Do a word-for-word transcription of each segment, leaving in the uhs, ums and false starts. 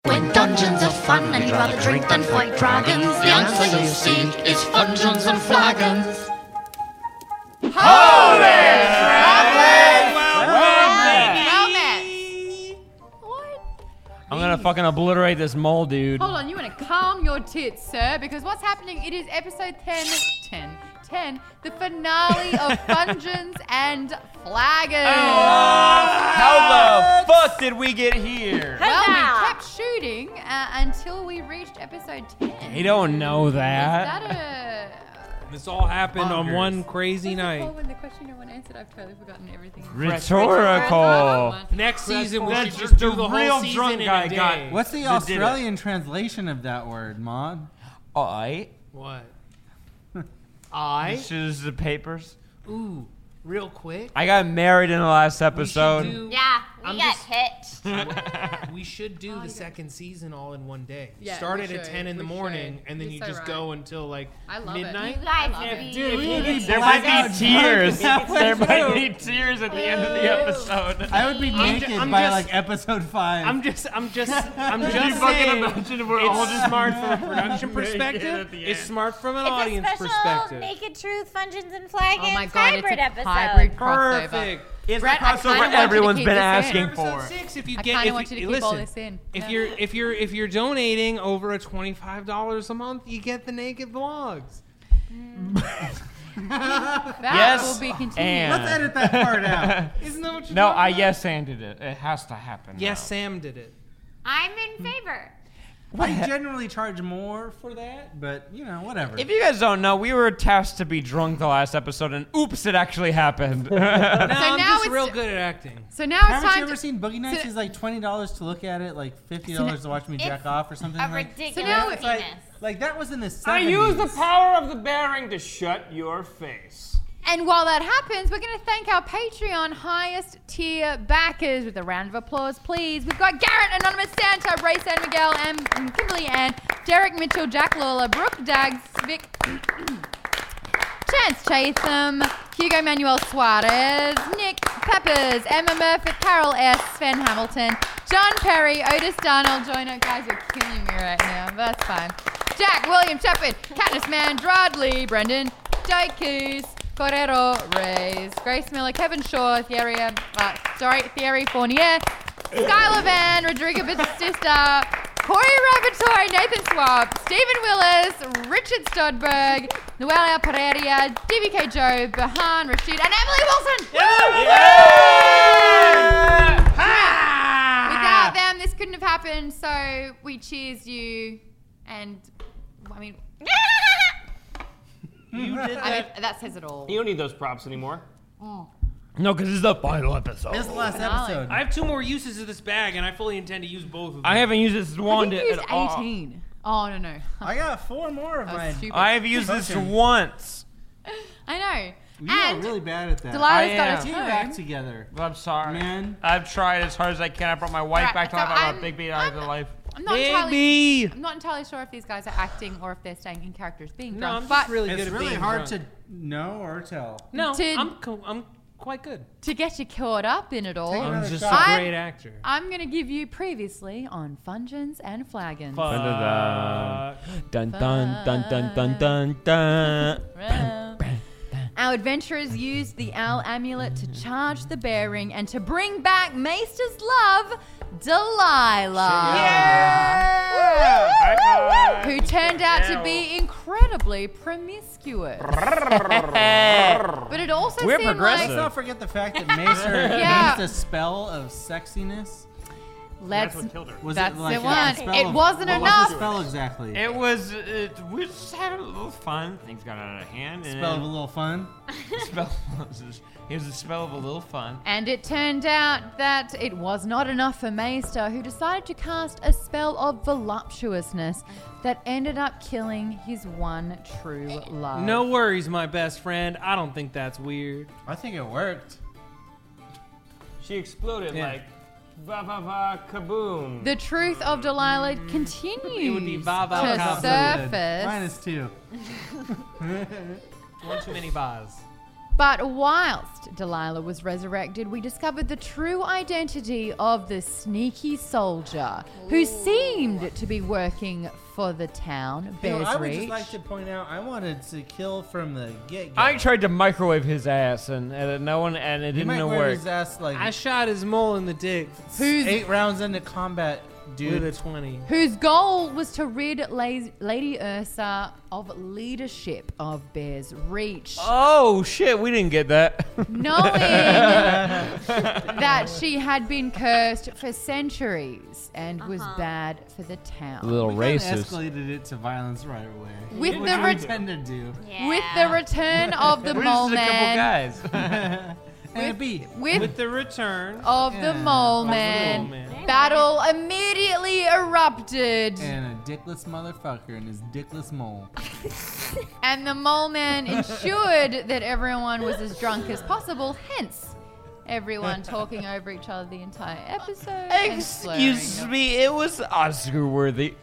When dungeons are fun and you'd rather drink than fight dragons, the answer you seek is Fungeons and Flagons. Holy I'm gonna fucking obliterate this mole, dude. Hold on, you want to calm your tits, sir, because what's happening, it is episode ten, ten, ten, the finale of Fungeons and Flagons. Oh, how the fuck did we get here? Well, we kept shooting uh, until we reached episode ten. You don't know that. Is that a... This all happened Bonkers. on one crazy What's it night. called when the question no one answered? I've totally forgotten everything. Rhetorical. Next season, we That's should just do the the whole real season drunk in guy a day. got- What's the That did it. Australian translation of that word, Maud? I. What? I? Choose the papers. Ooh, real quick. I got married in the last episode. We should do, Yeah, we I'm got just- hit. we should do the second season all in one day. Yeah, Start we it at should. ten in the We morning, should. and then You're you so just right. go until like I love it. midnight. You guys love would it. be. Dude, we would be There might blackout be tears. drunk halfway There might through. be tears at the end of the episode. I would be I'm naked ju- I'm by just- like episode five. I'm just, I'm just, I'm Can you just fucking saying. imagine if we're all It's just smart from a production naked at perspective. the It's end? smart from an It's audience a special perspective. Naked Truth, Fungeons and Flagons Oh my god, hybrid it's a episode. hybrid crossover. Perfect. It's Brett, the I kinda crossover want you to everyone's keep been this in. asking Episode for. six, if you I get, kinda if want you to keep listen, all this in. If Yeah. you're if you're if you're donating over a twenty-five dollars a month, you get the naked vlogs. That Yes, will be continued. and- Let's edit that part out. Isn't that what you're No, talking I about? yes anded it. It has to happen. Yes, now. Sam did it. I'm in favor. I generally charge more for that, but you know, whatever. If you guys don't know, we were tasked to be drunk the last episode, and oops, it actually happened. No, I'm now just it's- real good at acting. So now it's Haven't time you ever to... seen Boogie Nights? so- It's like twenty dollars to look at it, like fifty dollars to watch me jack It's off or something. A like. ridiculous now It's like, penis. like that was in the I seventies. use the power of the bearing to shut your face. And while that happens, we're going to thank our Patreon highest tier backers with a round of applause, please. We've got Garrett, Anonymous Santa, Ray San Miguel, and and Kimberly Ann, Derek Mitchell, Jack Lawler, Brooke Daggs, Vic, Chance Chatham, Hugo Manuel Suarez, Nick Peppers, Emma Murphy, Carol S., Sven Hamilton, John Perry, Otis Darnell Joyner. Guys, you're killing me right now, but that's fine. Jack, William Shepard, Katniss Mann, Drod Lee, Brendan, Jake Keys, Correro Reyes, Grace Miller, Kevin Shaw, Thierry, uh, sorry, Thierry Fournier, Skylar Van, Rodrigo Batista, Corey Rabatore, Nathan Swab, Stephen Willis, Richard Stodberg, Noelia Pereira, D V K Joe, Bahan Rashid, and Emily Wilson! Without them, this couldn't have happened, so we cheers you, and, I mean, You did I mean, that says it all. You don't need those props anymore. No, because this is the final episode. This is the last Finale. episode. I have two more uses of this bag, and I fully intend to use both of them. I haven't used this I wand think you used at all. eighteen. Oh, no, no. I got four more of That was mine. stupid. I have used this Okay. once. I know. You and are really bad at that. Delilah's I got am. us Get home. your act together. I'm sorry. Man. I've tried as hard as I can. I brought my wife Right, back to so life. I brought I'm- Big B out of life. I'm not Big entirely, B. I'm not entirely sure if these guys are acting or if they're staying in character as being No, drunk. I'm but just really good It's at really being hard drunk. to know or tell. No, to- I'm co- I'm quite good. to get you caught up in it all, Take I'm another just shot. a I'm- great actor. I'm going to give you previously on Fungeons and Flagons. Fuck. Dun dun dun dun dun dun dun. Well, Our adventurers used the owl amulet to charge the bearing and to bring back Maester's love, Delilah. Who turned out to be incredibly promiscuous. But it also We're seemed progressive. Let's like not forget the fact that Macer Yeah. used a spell of sexiness. let's. That's what killed her. Was That's it like the a one. spell It of- wasn't what enough. Was the spell exactly? It was. It, we just had a little fun. Things got out of hand. And spell of a little fun. spell. It was a spell of a little fun. And it turned out that it was not enough for Maester, who decided to cast a spell of voluptuousness that ended up killing his one true love. No worries, my best friend. I don't think that's weird. I think it worked. She exploded Yeah. like va va va kaboom. The truth of Delilah continues It would be va va to va. surface. Minus two. One too many bars. But whilst Delilah was resurrected, we discovered the true identity of the sneaky soldier who seemed to be working for the town, You Bears know, I would Reach. just like to point out, I wanted to kill from the get-go. I tried to microwave his ass, and, and no one, and it He didn't might wear work. his ass like I shot his mole in the dick Who's eight rounds into combat, dude. with a twenty. whose goal was to rid La- Lady Ursa of leadership of Bears Reach, Oh shit, we didn't get that. knowing that she had been cursed for centuries and was bad for the town. Little We kinda racist. escalated it to violence right away. With Which the we ret- tend to do. Yeah. With the return of the We're mole just a couple man, guys. And a beat. with With the return of Yeah. the mole of the man, mole man. battle immediately erupted, And a dickless motherfucker and his dickless mole. and the mole man ensured that everyone was as drunk as possible. Hence, everyone talking over each other the entire episode. and slurring. Excuse me, it was Oscar worthy.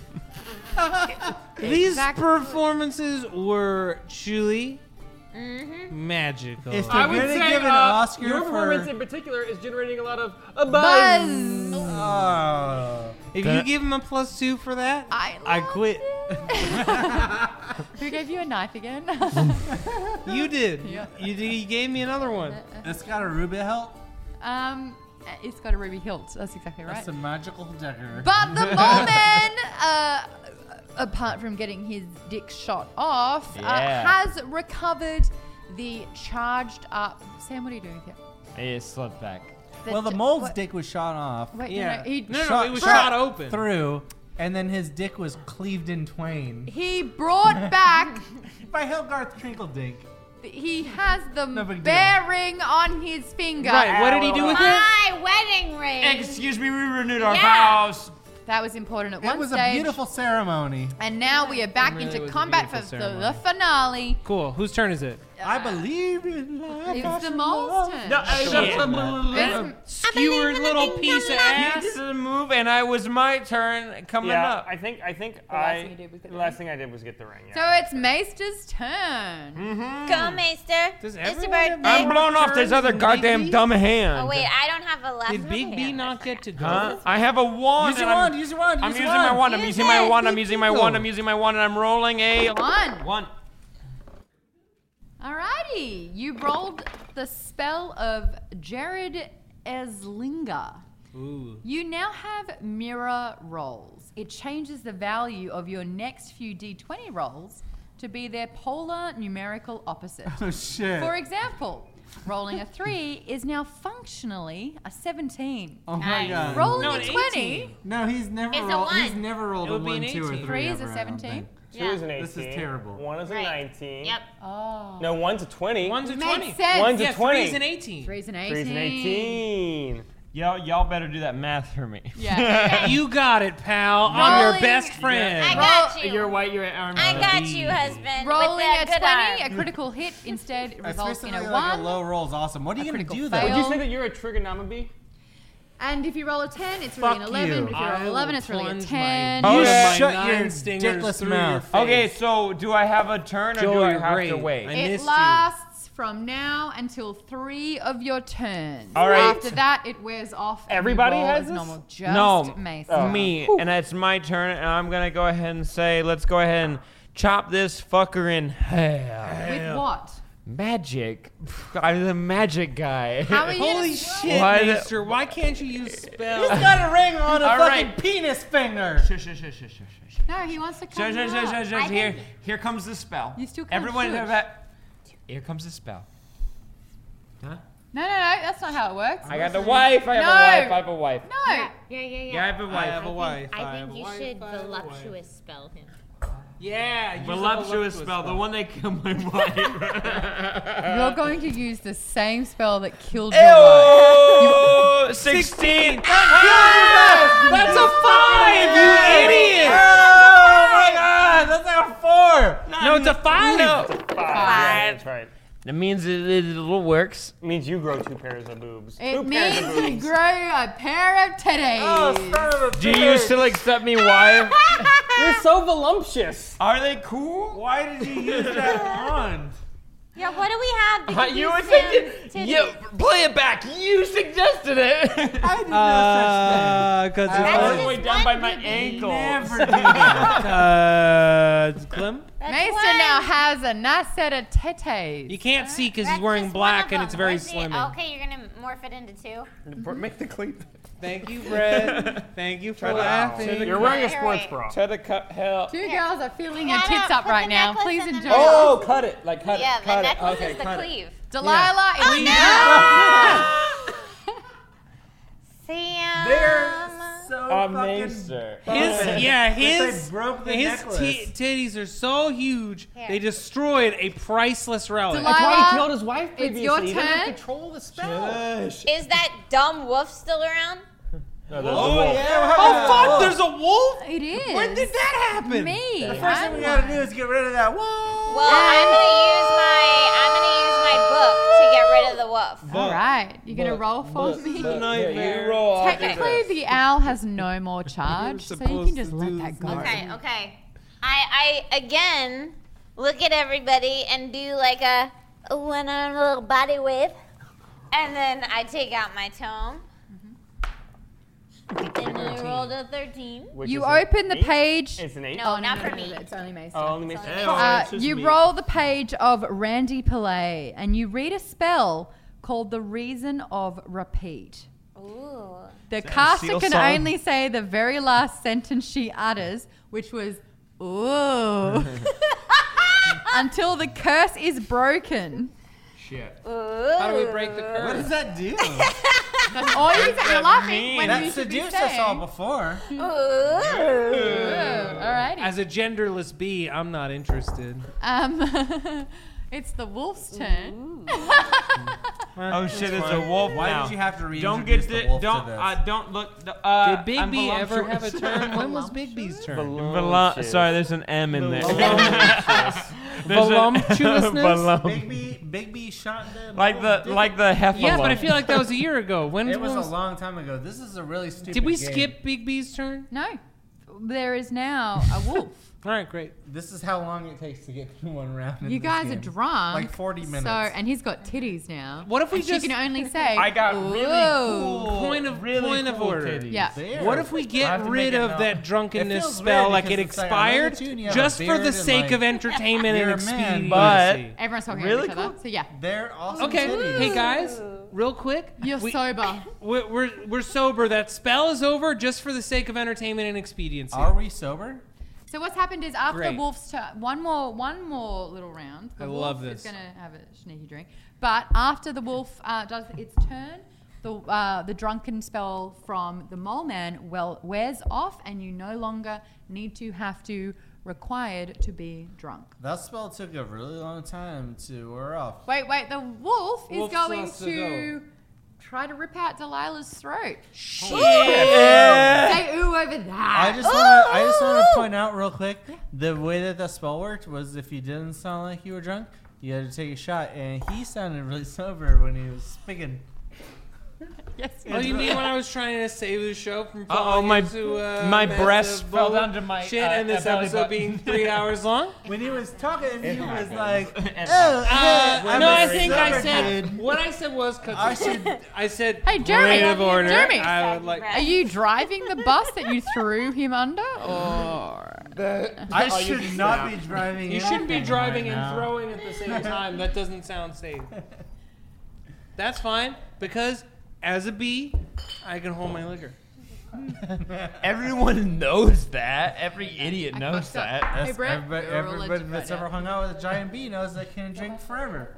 These Exactly. performances were truly Mm-hmm. magical. If I they're would gonna say give an uh, Oscar your performance for in particular is generating a lot of a buzz. Buzz. oh, if you give him a plus two for that, I, I loved quit. it. Who gave you a knife again? You did. Yeah. You, did- you gave me another one. it's got a ruby hilt. um, it's got a ruby hilt. That's exactly right. That's a magical decker. But the mole man, uh, apart from getting his dick shot off, Yeah. uh, has recovered the charged up. Sam, what are you doing with it? It slipped back. well, the d- mole's what- dick was shot off Wait, Yeah. no, no, he, No, no, Shot- it was shot shot open. through, and then his dick was cleaved in twain he brought back. by Helgarth Trinkledink. He has the No big deal. bearing on his finger. Right, what did he do with it? My wedding ring. Excuse me, we renewed our Yeah. vows. That was important at It one was stage. a beautiful ceremony. And now we are back really into was a combat for beautiful the, ceremony. the finale. Cool. Whose turn is it? I believe in life. It's the mole's turn. No, I- It's- Skewered little piece of He ass. did a move, and I was my turn coming Yeah, up. I think I think last I thing you did was get the the last ring. thing I did was get the ring. So Yeah. it's Maester's turn. Go, Maester. Does It's everyone your have birthday. I'm blown off this turns other in goddamn Big B? dumb hand. Oh wait, I don't have a left. Did Big B not get to go? Huh? I have a wand. Use your and I'm- wand. Use your wand. I'm use using your my wand. wand. I'm Use using my it. wand. I'm using my wand. I'm using my wand, and I'm rolling a One. one. Alrighty. You rolled the spell of Jared Eslinger. Ooh. You now have mirror rolls. It changes the value of your next few d twenty rolls to be their polar numerical opposite. Oh shit. For example, rolling a three is now functionally a seventeen. Oh my Nice. god. Rolling No, a an twenty, eighteen. No, he's never It's a rolled. He's one. never rolled It a would be one, an two, or eighteen. three. Three is a ever, I don't seventeen. think. Two Yeah. is an eighteen. This is terrible. One is a Right. nineteen. Yep. oh, No, one's a twenty. One's a makes twenty. sense. One's a Yeah, twenty. three's an eighteen. Three's an eighteen. Three's an eighteen. Y'all, y'all better do that math for me. Yeah. You got it, pal. I'm your Rolling- best friend. I got you. You're white. You're arm. I got you, husband. Rolling with a that good twenty, arm. a critical hit instead results in Especially a like one. a low roll is awesome. What are you A gonna critical do fail. though? Would you say that you're a trigonometry? And if you roll a ten, it's really Fuck an eleven. you. But if you roll I an will eleven, it's really a plunge ten. my- You Oh, yeah. shut My your nine stingers dickless through your mouth. face. Okay, so do I have a turn or Joel, do I you're have great. to wait? I It missed you. lasts from now until three of your turns. All right. After that, it wears off. and you Everybody roll has as this? normal. Just No, Mason. me, and it's my turn, and I'm gonna go ahead and say, let's go ahead and chop this fucker in half. With what? Magic. I'm the magic guy. How are you? Holy gonna- shit, Why the- Maester. Why can't you use spells? He's got a ring on a All fucking right. penis finger. Shush, shush, shush, shush, shush. No, he wants to Shush, come shush, shush, up. shush, shush. Here, here comes the spell. You still can't Everyone, shush. have that. Here comes the spell. Huh? No, no, no. That's not how it works. I got the wife. I have No. a wife. I have a wife. No. Yeah, yeah, yeah. Yeah, I have a I wife. have a wife. I have think a you wife, should I have a wife. voluptuous spell him. Yeah, use a Voluptuous spell, the one that killed my wife. You're going to use the same spell that killed your wife. Ew! sixteen! That's a five, you idiot! Oh my god, that's like a four. No, it's a five. No. Five. Yeah, that's right. That means it, it, it works. It means you grow two pairs of boobs. It two pairs means of you boobs. grow a pair of titties. Do you still accept me, wife? You're so voluptuous. Are they cool? Why did you use that wand? Yeah, what do we have? Because You you were Sam's thinking, titties. you play it back. You suggested it. I did no Uh, cause I That's all was the just way down by one my booby. ankle. Never do that. uh, Clem? That's Maester one. now has a nice set of titties. You can't see because That's he's wearing just one black of and them. it's very Where's the- slimming. Okay, you're gonna morph it into two. Make the cleat. Thank you, Fred. Thank you for Try to- laughing. You're wearing a Here, sports wait. bra. Try to cut hell. Two Here. girls are feeling Yeah, your tits no, up put right the now. necklace Please and enjoy. then- Oh, cut it. Like cut Yeah, it. the Cut it. necklace Okay, is the cut it. cleave. Delilah Oh, is no! Sam. They're so A fucking. maester. His, Perfect. yeah, But they his, broke the his necklace. t- titties are so huge, Here. they destroyed a priceless relic. Delilah, That's why he killed his wife it's previously. your He doesn't have turn. control the spell. Shush. Is that dumb wolf still around? No, there's a Oh, wolf. yeah. Oh, fuck, there's a wolf? It is. When did that happen? Me. The first thing we gotta do is get rid of that wall. Well, I'm gonna use my I'm gonna use my book to get rid of the wolf. All right. You're going to But- roll for but- me? but- Nightmare. Yeah, you roll. I'll do Technically, this. the owl has no more charge, so you supposed can just to let do that go. Okay, okay. I I again look at everybody and do like a one arm little body wave, and then I take out my tome. And then I rolled a thirteen. Which You is an open the eight? page. It's an eight. No, not for no, me. It's only Mason. Oh, only makes Sorry. sense. Uh, it's just you me. roll the page of Randy Pillay, and you read a spell called the Reason of Repeat. Ooh. The a caster seal can song? only say the very last sentence she utters, which was "ooh," until the curse is broken. Shit. Ooh. How do we break the What curse? does that do? That's all you said. You're laughing mean? when that you should be seduced us all saying. before. Ooh. Alrighty. As a genderless bee, I'm not interested. Um, it's the wolf's turn. Oh shit! It's a wolf Why now. did you have to reintroduce Don't get the the, wolf don't to this? uh, don't look. the- Uh, Did Big I'm B ever have a voluptuous. turn? When was Big B's turn? Volu- Sorry, there's an M in there. Voluptuous. There's a- Voluptuousness? Volum- Big B, Big B shot the Like the like the heffalump. Yeah, but I feel like that was a year ago. When It was a was? long time ago. This is a really stupid. Did we game. skip Big B's turn? No, there is now a wolf. All right, great. This is how long it takes to get through one round. in You this guys are game. drunk. Like forty minutes. So, and he's got titties now. What if we And just- She can only say. I got really "Ooh." cool. Point of really point of cool order. titties. Yeah. There. What if we I get have to rid make a of note. that It drunkenness feels spell weird like it because it's like, I look expired at you and you have just a for the beard and, sake like, of entertainment you're and a man. expediency? But- Everyone's talking Really over each other. cool. So yeah, They're awesome Okay, titties. hey guys, real quick. you're we, sober. We're, we're we're sober. That spell is over just for the sake of entertainment and expediency. Are we sober? So what's happened is after Great. Wolf's turn, one more, one more little round. The I wolf love is this. going to have a sneaky drink. But after the wolf uh, does its turn, the uh, the drunken spell from the mole man well wears off, and you no longer need to have to required to be drunk. That spell took a really long time to wear off. Wait, wait. The wolf is Wolf going has to to try to rip out Delilah's throat. Yeah. Say ooh over that. I just want to. I just want to point out real quick the way that the spell worked was if you didn't sound like you were drunk, you had to take a shot, and he sounded really sober when he was speaking. Yes. Oh, you mean when I was trying to save the show from Uh-oh, falling my- into uh, my massive breast fell bowl down to my, shit, uh, and this belly episode button. being three hours long? When he was talking, he was happens. like, It "Oh, Uh, hey, I'm no, a I think I sober said dude." what I said was cut I to- should- I said Hey, Jeremy, point of order. Jeremy. I would like. Are you driving the bus that you threw him under, or I Oh, you should can not snap. be driving. You shouldn't be anything driving right and now. throwing at the same time. That doesn't sound safe. That's fine because as a bee, I can hold my liquor. Everyone knows that. Every idiot I knows fucked up. that. Hey, That's Brett, everybody, you're a everybody legend that's right ever now. hung out with a giant bee knows they can drink forever.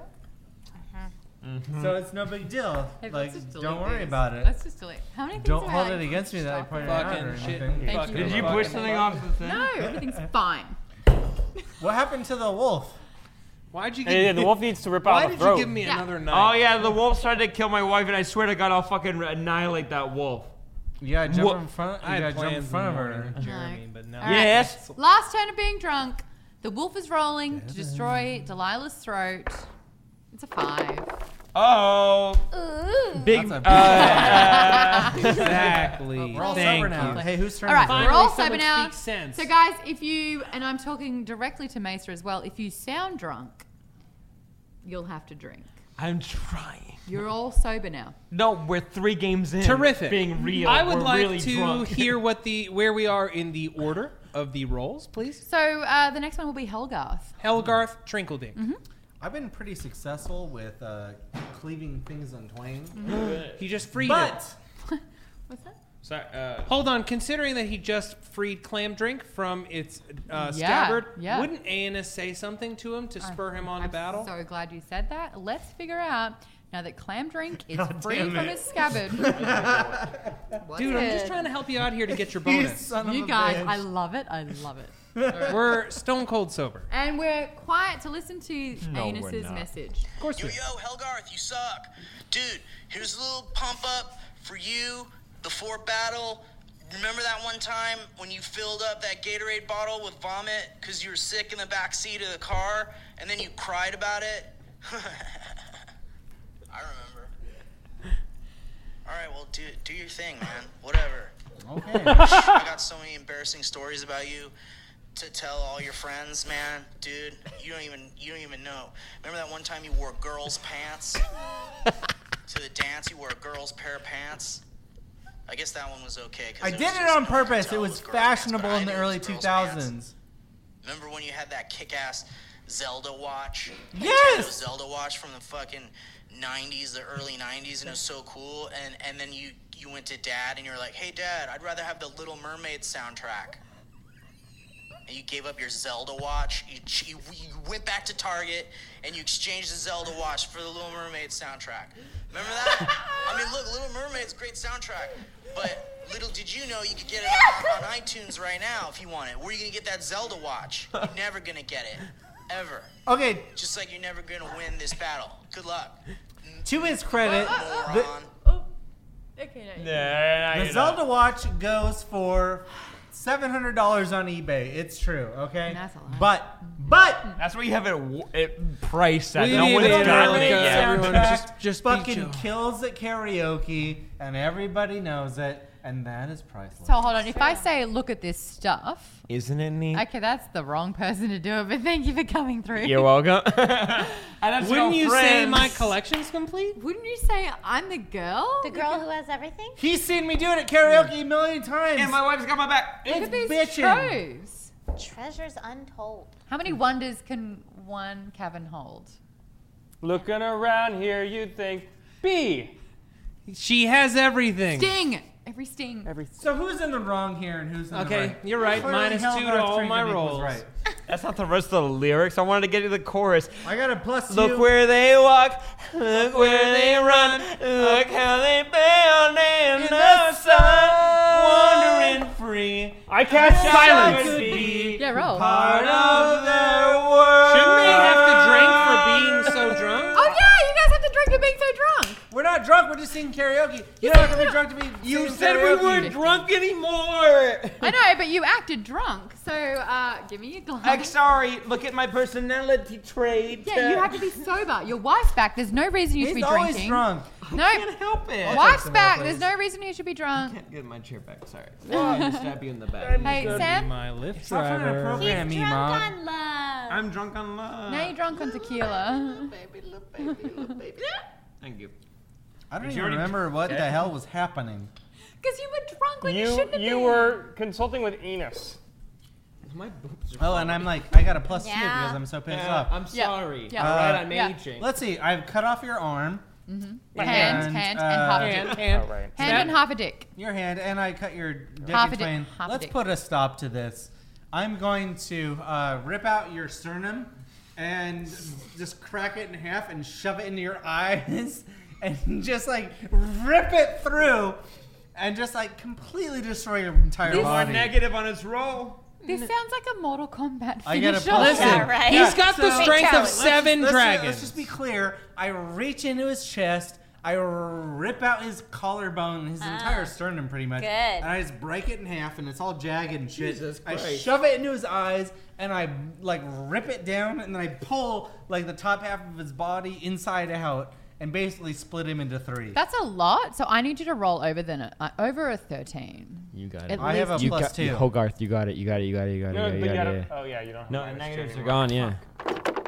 So it's no big deal. Hey, like, let's just delete don't worry these. about it. Let's just delete. How many things Don't have hold I it against me that I stopped pointed with? it out or Fucking shit. anything. Thank Fucking you. Did you fucking push something off the thing? No, everything's fine. What happened to the wolf? Why'd you give Hey, me? the wolf needs to rip Why out the did throat. you give me Yeah. another Oh knife? yeah, the wolf tried to kill my wife, and I swear to God, I'll fucking annihilate that wolf. You gotta jump What? in front. You I gotta had jump in plans front of in the her. morning, Jeremy, but no. All right. Yes. Last turn of being drunk. The wolf is rolling to destroy Delilah's throat. It's a five. Oh, Ooh. big. That's Uh, a uh, Exactly. We're all Thank sober now. you. Hey, whose turn All right, is it? Finally, we're all someone sober now. speaks sense. So, guys, if you, and I'm talking directly to Maester as well, if you sound drunk, you'll have to drink. I'm trying. You're all sober now. No, we're three games in. Terrific. Being real. I would we're like really to drunk. hear what the where we are in the order of the rolls, please. So uh, the next one will be Helgarth. Helgarth Trinkledink. Mm-hmm. I've been pretty successful with uh, cleaving things on twain. He just freed But it. What's that? Sorry, uh, Hold on, considering that he just freed Clam Drink from its uh, Yeah, scabbard, yeah. wouldn't Aeneas say something to him to spur him on I'm to battle? so glad you said that. Let's figure out now that Clam Drink is God free damn from it. his scabbard. Dude, I'm just trying to help you out here to get your bonus. son of You a guys, bitch. I love it. I love it. We're stone cold sober. And we're quiet to listen to No, we're Aenus's not. message. Of course Yo, we yo, Helgarth, you suck. Dude, here's a little pump up for you before battle. Remember that one time when you filled up that Gatorade bottle with vomit because you were sick in the back seat of the car and then you cried about it? I remember. All right, well, do do your thing, man. Whatever. Okay. I got so many embarrassing stories about you to tell all your friends, man. Dude, you don't even you don't even know. Remember that one time you wore girls' pants to the dance? You wore a girl's pair of pants. I guess that one was okay. 'cause I it did was it just on no one could purpose. tell It was girls' pants, fashionable but I in the knew it early was two girls' pants. thousands. Remember when you had that kick-ass Zelda watch? Yes! Nintendo Zelda watch from the fucking nineties, the early nineties, and it was so cool. And and then you you went to Dad and you were like, "Hey, Dad, I'd rather have the Little Mermaid soundtrack." And you gave up your Zelda watch. You, you you went back to Target and you exchanged the Zelda watch for the Little Mermaid soundtrack. Remember that? I mean, look, Little Mermaid's a great soundtrack, but little did you know you could get it on, on iTunes right now if you want it. Where are you gonna get that Zelda watch? You're never gonna get it, ever. Okay, Just like you're never gonna win this battle. Good luck, to his credit, the, moron. Oh, okay. No, yeah, the Zelda watch goes for seven hundred dollars on eBay. It's true, okay? That's a lot. But, but, That's where you have it, w- it priced at. We No need one's to Little gotten Mermaid it America, yet. everyone soundtrack just- just beat fucking you. kills at karaoke, and everybody knows it, and that is priceless. So hold on. If I say, look at this stuff, Isn't it neat? okay, that's the wrong person to do it. But thank you for coming through. You're welcome. And that's Wouldn't your you say friends. my collection's complete? Wouldn't you say I'm the girl? The girl who has everything? He's seen me do it at karaoke a million times. And my wife's got my back. Look it's at these bitchin'. troves. Treasures untold. How many wonders can one cavern hold? Looking around here, you'd think B. She has everything. Sting. Every sting. So who's in the wrong here and who's in the Okay, right? you're right. Clearly Minus two to Helgarth all my Trinkledink was rolls. Right. That's not the rest of the lyrics. I wanted to get to the chorus. I got a plus two. Look where they walk, look where they run, look how they bound in the sun, wandering free. I cast Could silence. be Yeah, roll. part of their world. Shouldn't they have to drink for being so drunk? Oh yeah, you guys have to drink for being so drunk. We're not drunk. We're just singing karaoke. You don't have to be drunk to be. You singing said we karaoke. weren't drunk anymore. I know, but you acted drunk. So uh, give me your glass. I'm sorry. Look at my personality trait. Yeah, you have to be sober. Your wife's back. There's no reason you should He's be always drinking. drunk. No, Can't help it. wife's some back. more, There's please. no reason you should be drunk. Can't get my chair back. Sorry. Well, I'm stab you in the back. Hey, Be Sam. my lift Stop trying to driver. program me, Mom. on love. I'm drunk on love. Now you're drunk on tequila. Baby, little baby, little baby. Thank you. I don't You even already- remember what the Yeah. hell was happening. Because you were drunk when you, You shouldn't have you been. were consulting with Enos. My boobs are Oh, and I'm like, I got a plus two Yeah. because I'm so pissed Yeah, off. I'm Yeah. sorry. Yeah. All right, Uh, I'm yeah. aging. Let's see. I've cut off your arm, Hand, And, hand, uh, and half a dick. Hand, Oh, hand. right. Hand and half a dick. your hand, and I cut your dick Half in a dick- twain. half a Let's dick. put a stop to this. I'm going to uh, rip out your sternum and just crack it in half and shove it into your eyes and just like rip it through and just like completely destroy your entire This- More body. negative on his roll. This sounds like a Mortal Kombat I get a finisher. plus Listen, Yeah, right. he's got the So- strength of Let's Let's seven just- let's dragons. Just, let's just be clear. I reach into his chest. I rip out his collarbone, his entire sternum, pretty much. Good. And I just break it in half, and it's all jagged and shit. Jesus I Christ. shove it into his eyes, and I like rip it down, and then I pull like the top half of his body inside out, and basically split him into three. That's a lot, so I need you to roll over the uh, over a thirteen. You got At it. I have a least- You plus got, two. you, Hogarth, you got it. You got it. You got it. You got it. No, You got it. but You you got gotta, it. oh yeah, you don't have No, minus two negatives are anymore. gone. Yeah.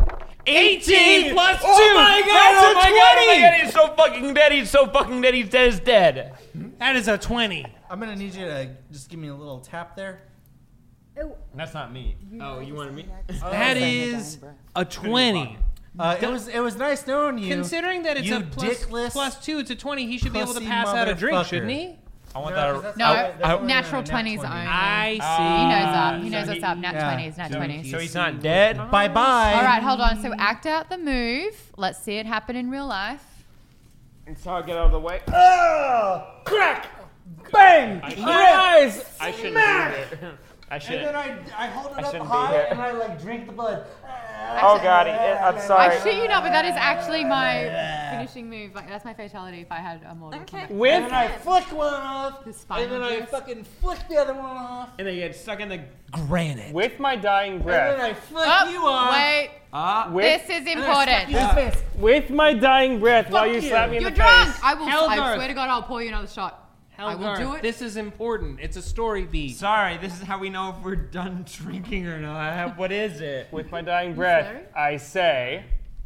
eighteen plus two. Oh my god, That's oh a my god, oh my twenty. god, he's so fucking dead, he's so fucking dead, he's dead as dead. That is a twenty. I'm gonna need you to just give me a little tap there. That's not me. Oh, you wanted me? That is a twenty. Uh, it was it was nice knowing you. Considering that it's you a plus, dickless plus two, it's a twenty. He should be able to pussy pass out a drink, motherfucker. shouldn't he? I want No, 'cause that. that's No, not- that's I- only natural a nat twenties twenty. only. I He see. knows up. He so knows he- what's up. Nat yeah. twenties, nat So twenties. So he's not dead? Bye bye. All right, hold on. So act out the move. Let's see it happen in real life. So I'll get out of the way. Oh, Crack! Bang! I In your eyes! I shouldn't Smack! be here. I and shouldn't. then I I hold it I up shouldn't be high here. and I like drink the blood. Oh god, I'm sorry. I shit you not, but that is actually my finishing move. Like that's my fatality if I had a Mortal Okay. Kombat. And With then I flick one off, The spinal and then I juice. fucking flick the other one off, And then you get stuck in the granite. with my dying and then breath. I flick Oh, you off. wait. Ah. With, This is important. Yeah. with my dying breath while you you. slap me in You're the drunk. face. I will. I Helgarth. swear to God, I'll pour you another shot. I will Helgar, do it. This is important. It's a story beat. Sorry, this is how we know if we're done drinking or not. What is it? With my dying breath, sorry? I say,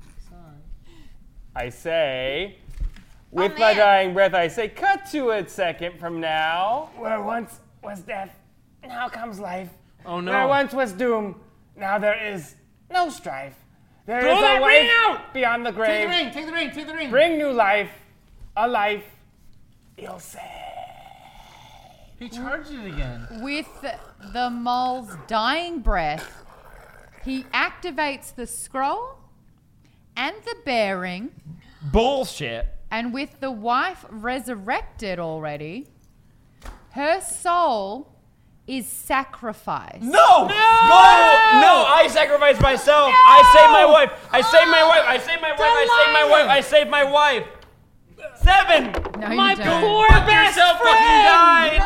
I say, with Oh, my man. dying breath, I say, cut to a second from now. Where once was death, now comes life. Oh no. Where once was doom, now there is no strife. There Throw is that a ring life out! beyond the Take the grave. ring, take the ring, take the ring. Bring new life, a life, you'll say. He charged it again. With the mole's dying breath, he activates the scroll and the bearing, Bullshit. and with the wife resurrected already, her soul is sacrificed. No! No! No! I sacrifice myself. I save my wife. I save my wife. I save my wife. I save my wife. I save my wife. Seven. No, you My don't. poor Fuck best yourself, friend! fucking die.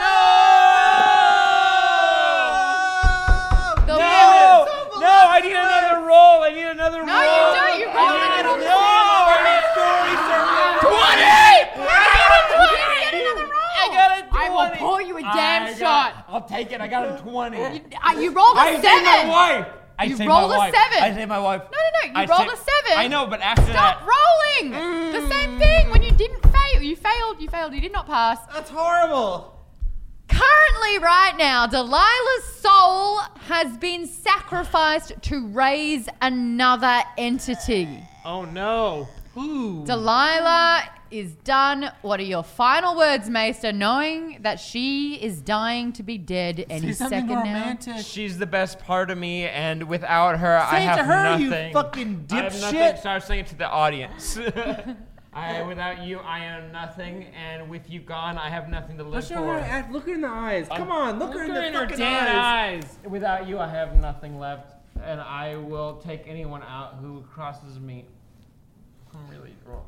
The No! mole- No! No! I need another roll. I need another No, roll. you don't. You roll I it need on a- the No! I need story circle. Twenty! Get another roll. I got a I will twenty. pour you a I damn got- shot. I'll take it. I got a twenty. Uh, you rolled a I seven. saved my wife. I You saved rolled my a wife. seven. I saved my wife. No, no, no. You I rolled sa- a seven. I know, but after Stop that. rolling. The same thing when you didn't fail. You failed. You failed. You did not pass. That's horrible. Currently, right now, Delilah's soul has been sacrificed to raise another entity. Oh no. Who? Delilah is done. What are your final words, Maester, knowing that she is dying to be dead any Say something second now? romantic. She's the best part of me, and without her, I Say it have to her, you nothing. fucking I have nothing. dipshit. Start saying it to the audience. I, without you, I am nothing, and with you gone, I have nothing to live Look her, for. at- look her in the eyes. Come on, look, her in the in her fucking dead eyes. eyes. Without you, I have nothing left, and I will take anyone out who crosses me. I'm really drunk.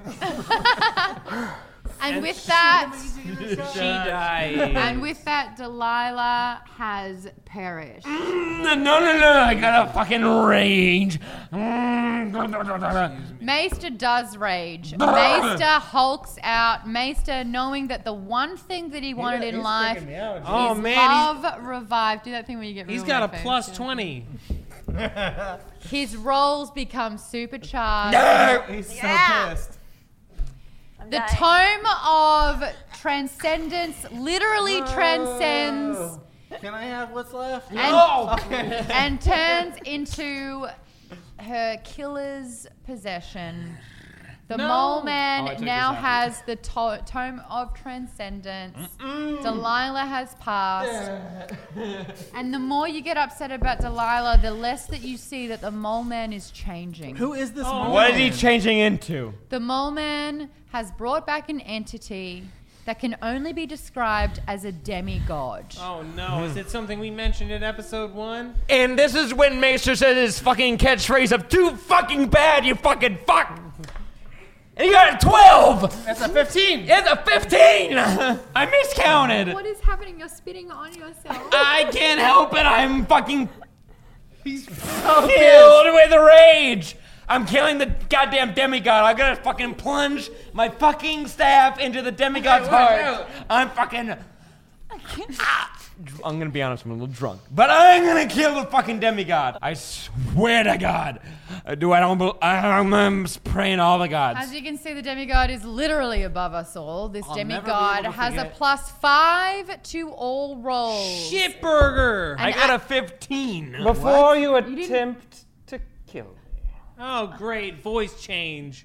And with that, She died. and with that, Delilah has perished. No, no, no, no! I got a fucking rage. Maester does rage. Maester hulks out. Maester, knowing that the one thing that he wanted in life Oh is man, love revived. Do that thing where you get he's, he's real got a red face. plus twenty. His rolls become supercharged. He's so Yeah. pissed. I'm The dying. tome of transcendence literally transcends Can I have what's left? and, and turns into her killer's possession. The No. mole man Oh, I took now this out. has the to- tome of transcendence. Delilah has passed. And the more you get upset about Delilah, the less that you see that the mole man is changing. Who is this? What is he changing into? The mole man has brought back an entity that can only be described as a demigod. Oh no, is it something we mentioned in episode one? And this is when Maester says his fucking catchphrase of "too fucking bad, you fucking fuck." And he got a twelve. That's a fifteen. It's a fifteen. I miscounted. What is happening? You're spitting on yourself. I can't help it. I'm fucking He's so filled with rage. I'm killing the goddamn demigod. I'm gonna fucking plunge my fucking staff into the demigod's Okay, watch heart. out. I'm fucking. Ah. I'm gonna be honest, I'm a little drunk. But I'm gonna kill the fucking demigod. I swear to God. I do I don't bel I'm, I'm praying all the gods. As you can see, the demigod is literally above us all. This I'll never be demigod able to has a forget. plus five to all rolls. Shitburger. I got a fifteen. Before you didn't- attempt to kill me, Oh, great. Voice change.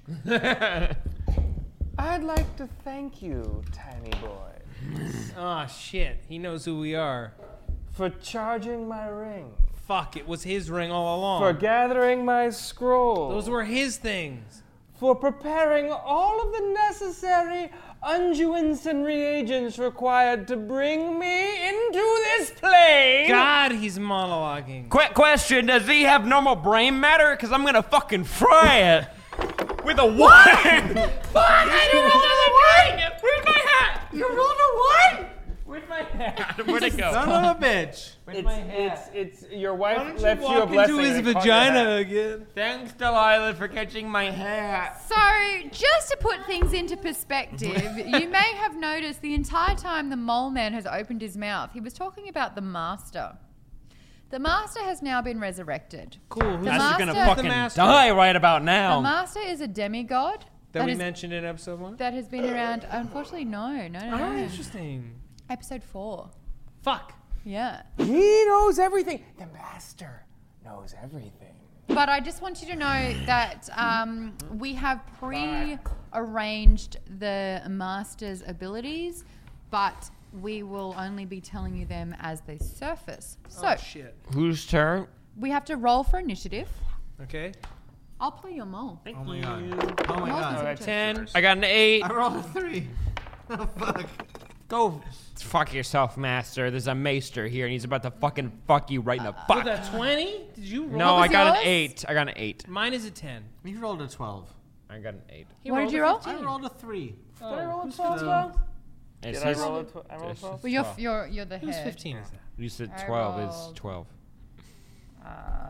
I'd like to thank you, tiny boy, Oh, shit. He knows who we are. for charging my ring, Fuck, it was his ring all along. for gathering my scroll, Those were his things. for preparing all of the necessary unguents and reagents required to bring me into this plane. God, he's monologuing. Quick question, does he have normal brain matter? Because I'm gonna fucking fry it. With a one! Fuck, I didn't roll a one! Where's my hat? You rolled a one? Where's my hat? Where'd it go? Son of a bitch. It's, it's, it's your wife Why don't you left you a walk blessing. into his and it caught your vagina hat. again? Thanks, Delilah, for catching my hat. So, just to put things into perspective, you may have noticed the entire time the mole man has opened his mouth, he was talking about the master. The master has now been resurrected. Cool. Who's The That's master, gonna the fucking master? die right about the now. master is a demigod That we is- mentioned in episode one? that has been around. Unfortunately, no, no, no, Oh, no. interesting. Episode four. Fuck. Yeah. He knows everything. The master knows everything. But I just want you to know that um, we have pre-arranged the master's abilities, but we will only be telling you them as they surface. So Oh, shit. Whose turn? we have to roll for initiative. Okay. I'll play your mole. Oh my god. Oh my Mole's god. is your turn. Ten. I got an eight. I rolled a three. Oh fuck. Go fuck yourself, master. There's a maester here, and he's about to fucking fuck you right in the fuck. Was that twenty? Did you roll? No, What I was got yours? an eight. I got an eight. Mine is a ten. You rolled a twelve. I got an eight. He What rolled did you a roll? I fifteen. rolled a three. Did I roll a who's twelve? fifteen? It Did I says- roll a tw- I rolled a This twelve? is Well, you're twelve. you're you're the Whose head. fifteen is that? You said I twelve is rolled- twelve. Uh,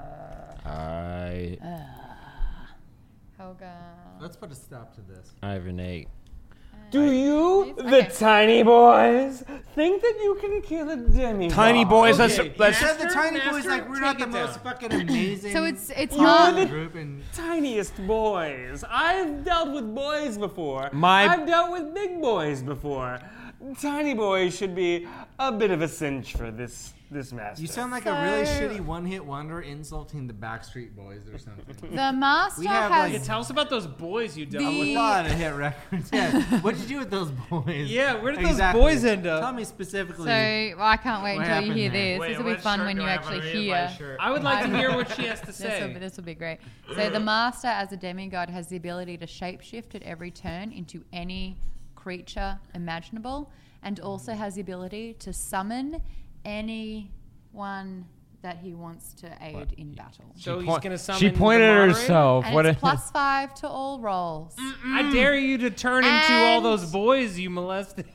I Helga. Let's put a stop to this. I have an eight. Do you, Okay. the tiny boys, think that you can kill a demigod? Tiny boys, let's Okay, let's You said the Master, tiny boys master, like we're not the take it most down. fucking amazing. So it's it's You're not. the group and tiniest boys. I've dealt with boys before. My- I've dealt with big boys before. Tiny boys should be a bit of a cinch for this this master. you sound like a really So- shitty one-hit wonder insulting the Backstreet Boys or something. The master We have, has. like, Yeah, tell us about those boys you dealt A with. The- lot of hit records. Yeah. What did you do with those boys? Yeah, where did those Exactly. boys end up? Tell me specifically. So well, I can't wait What until you happened hear there? this. This will be fun when you actually hear. I would like to hear what she has to This will, say. be, this will be great. So the master, as a demigod, has the ability to shapeshift at every turn into any creature imaginable, and also has the ability to summon anyone that he wants to aid in battle. So he's Point- gonna summon. She pointed the at moderator? herself. And What it's a- plus five to all rolls. I dare you to turn into all And- those boys you molested.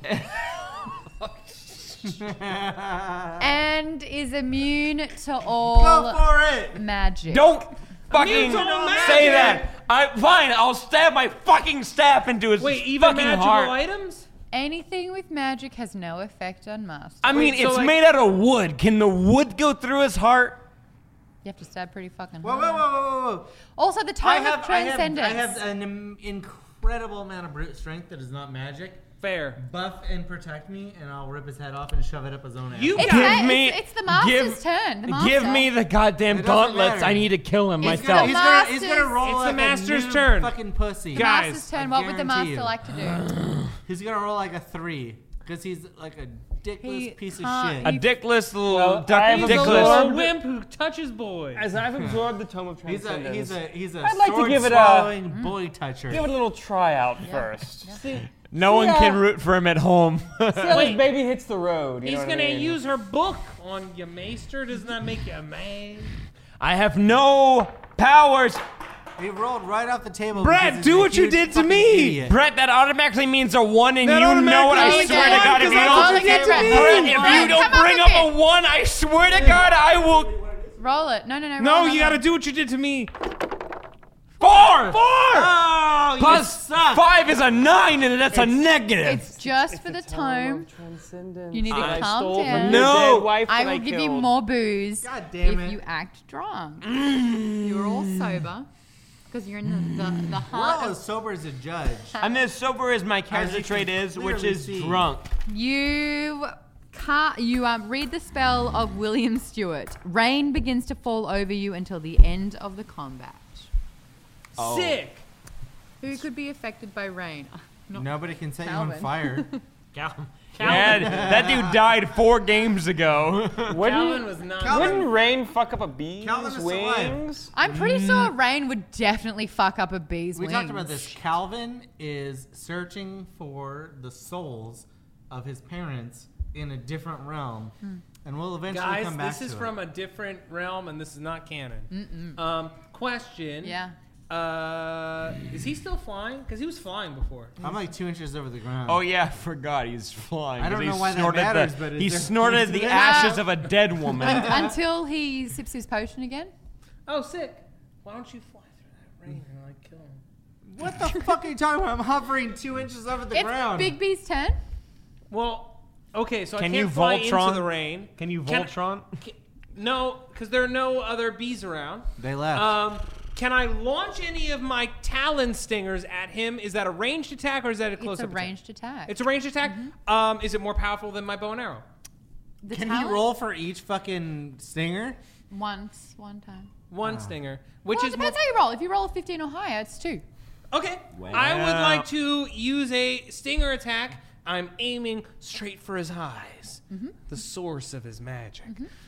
And is immune to Go all for it. magic. Don't fucking Immune to all say magic. that. I fine. I'll stab my fucking staff into his Wait, even fucking magical heart. items? Anything with magic has no effect on master. I mean, Wait, so it's like- made out of wood. Can the wood go through his heart? You have to stab pretty fucking Whoa, hard. whoa, whoa, whoa, whoa. Also, the I tome have, of I have, transcendence. I have an im- incredible amount of brute strength that is not magic. Fair. Buff and protect me, and I'll rip his head off and shove it up his own ass. You It's, Give ma- me- it's, it's the master's give- turn. The master. Give me the goddamn It doesn't gauntlets. matter. I need to kill him He's myself. gonna, he's, gonna, he's Master's- gonna roll It's the like master's a noob turn. fucking pussy. The Guys, master's turn. I What would the guarantee master you. like to do? He's gonna roll like a three, because he's like a dickless He piece of can't- shit. a dickless little Well, duck. I have He's a a Dickless. little absorbed- wimp who touches boys. As I've absorbed the tome of He's a transcendence, he's a he's a I'd like to sword give it a- swallowing boy toucher. give it a little tryout first. See, No one Yeah. can root for him at home. see how this baby hits the road. You He's know what I gonna mean? use her book on you, Maester. Doesn't that make you mad? I have no powers. He rolled right off the table. Brett, because he's do a what you huge did to fucking me. idiot. Brett, that automatically means a one, and That you know what I automatically swear means to a God, one, if 'cause you I don't, rolled it to Brett, me. if Brett, you don't come up bring with up it. a one, I swear to God, I will. Roll it. No, no, no. No, roll you another gotta do what you did to me. Four! Four! Oh, Plus five is a nine, and that's a negative. It's just for the tome. You need to I calm stole down. from No. your dead wife I that will I give you killed. more booze God damn if it. you act drunk. You're all sober because you're in the, the, the We're heart all of... as sober as a judge. I'm as sober as my character you trait can is, which clearly is see. drunk. You can't, you um, read the spell of William Stewart. Rain begins to fall over you until the end of the combat. Oh. Sick. Who could be affected by rain? Not Nobody can set Calvin. you on fire. Cal- Yeah, that dude died four games ago. Calvin Wouldn't, was not. Calvin- wouldn't rain fuck up a bee's Calvin is alive. wings? I'm pretty sure rain would definitely fuck up a bee's We wings. talked about this. Calvin is searching for the souls of his parents in a different realm, and we'll eventually Guys, come back this is to from it. a different realm, and this is not canon. Um, question. Yeah. Uh, is he still flying? Because he was flying before. I'm like two inches over the ground. Oh yeah, I forgot he's flying. I don't 'cause he know why that snorted matters, the, but is he there- snorted is the there- ashes of a dead woman. Until he sips his potion again. Oh, sick. Why don't you fly through that rain and like kill him? What the fuck are you talking about? I'm hovering two inches over the It's ground. Big B's turn. Well, okay, so I Can can't you fly Voltron? into the rain. Can you Can- Voltron? Ca- No, because there are no other bees around. They left. Um, can I launch any of my talon stingers at him? Is that a ranged attack or is that a close It's a up ranged attack. It's a ranged attack. Um, is it more powerful than my bow and arrow? The Can talent? he roll for each fucking stinger? Once, one time. One stinger, which Well, it is more. depends how you roll. If you roll a fifteen or higher, it's two. Okay, I would Wow. like to use a stinger attack. I'm aiming straight for his eyes, the source of his magic.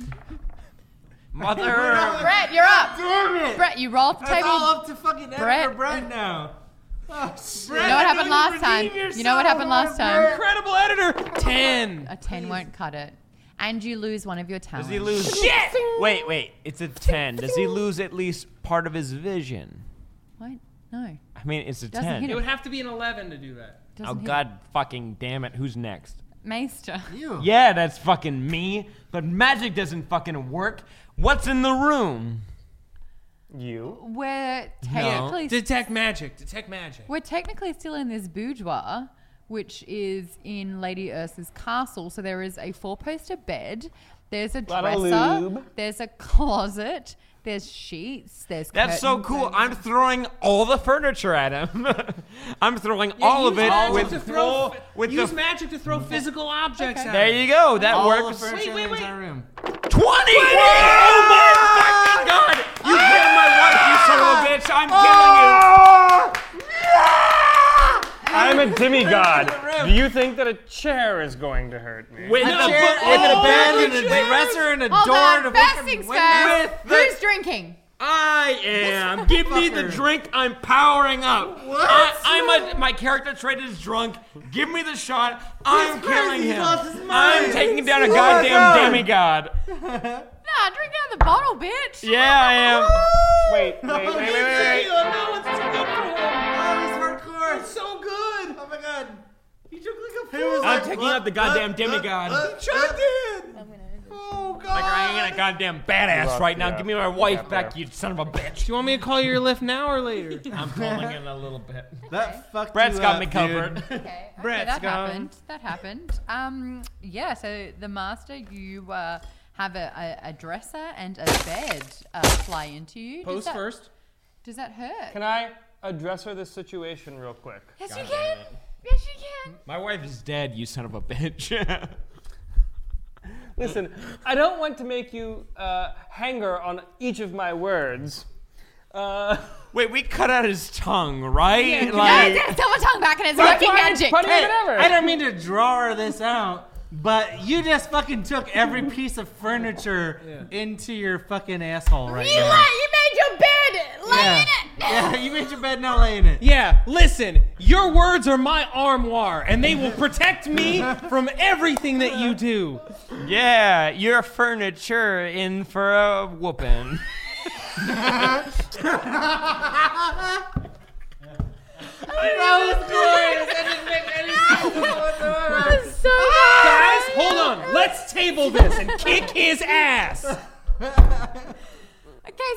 Mother. Brett, you're up. Damn it! Brett, you roll off the That's table. all up to fucking Brett. Brett. Brett now. Oh, shit. You know what happened last time? You know what happened last time? Incredible editor. Ten. A ten won't cut it. And you lose one of your talents. Does he lose? Shit! Wait, wait. It's a ten. Does he lose at least part of his vision? What? No. I mean, it's a Doesn't ten. hit It would have to be an eleven to do that. Oh Doesn't hit. god, fucking damn it! Who's next? Maester. You. Yeah, that's fucking me. But magic doesn't fucking work. What's in the room? You. We're technically Detect magic. Detect magic. we're technically still in this boudoir, which is in Lady Ursa's castle. So there is a four-poster bed. There's a Lot of dresser. lube. There's a closet. There's sheets. There's That's so curtains cool. over I'm there. throwing all the furniture at him. I'm throwing all of use it magic with to throw. full, with use the. magic to throw physical objects Okay. at There him. you go. That All works. the furniture Wait, wait, in the wait. entire room. Twenty! Oh my fucking god! You killed my wife, you son of a bitch! I'm killing I'm a demigod. Do you think that a chair is going to hurt me? you. With No, a but- bu- With oh, a bed and a chairs. dresser and a Hold door on. to First fucking things window. first. With the- Who's drinking? I am. Give me the Fucker. drink. I'm powering up. What? I, I'm a. My character trait is drunk. Give me the shot. I'm crazy. killing He him. lost his mind. I'm taking down a Oh my goddamn God. demigod. Nah, drink down the bottle, bitch. Yeah, I am. Wait, wait, wait, wait, wait, wait. No, it's too good for him. Oh, he's hardcore. It's so good. Oh my god. He took like a He was fool. I'm like, taking uh, out the goddamn uh, demigod. uh, uh, Chuck did. Oh god. Like I ain't a goddamn badass Lost right now. the, uh, Give me my wife gap back, there. you son of a bitch. Do you want me to call you your lift now or later? I'm calling in a little bit. That fucked Brett's you got up, me dude. covered. Okay, okay, Brett's that gone. happened. That happened. Um, yeah. So the master, you uh, have a, a, a dresser and a bed uh, fly into you. Does Post that, first. Does that hurt? Can I address her this situation real quick? Yes, you can. Yes, you can. My wife is dead, you son of a bitch. Listen, I don't want to make you uh, hanger on each of my words. Uh, Wait, we cut out his tongue, right? No, like, it's still my tongue back and it's working magic. funnier Hey, than ever. I don't mean to draw this out, but you just fucking took every piece of furniture into your fucking asshole right You, now. let, you made your bed. Lay yeah. in it. Yeah, you made your bed, now lay in it. Yeah, listen, your words are my armoire, and they will protect me from everything that you do. yeah, your furniture in for a whooping. That was glorious. That didn't make any sense whatsoever. That was so good. Guys, hold on. Let's table this and kick his ass. Okay,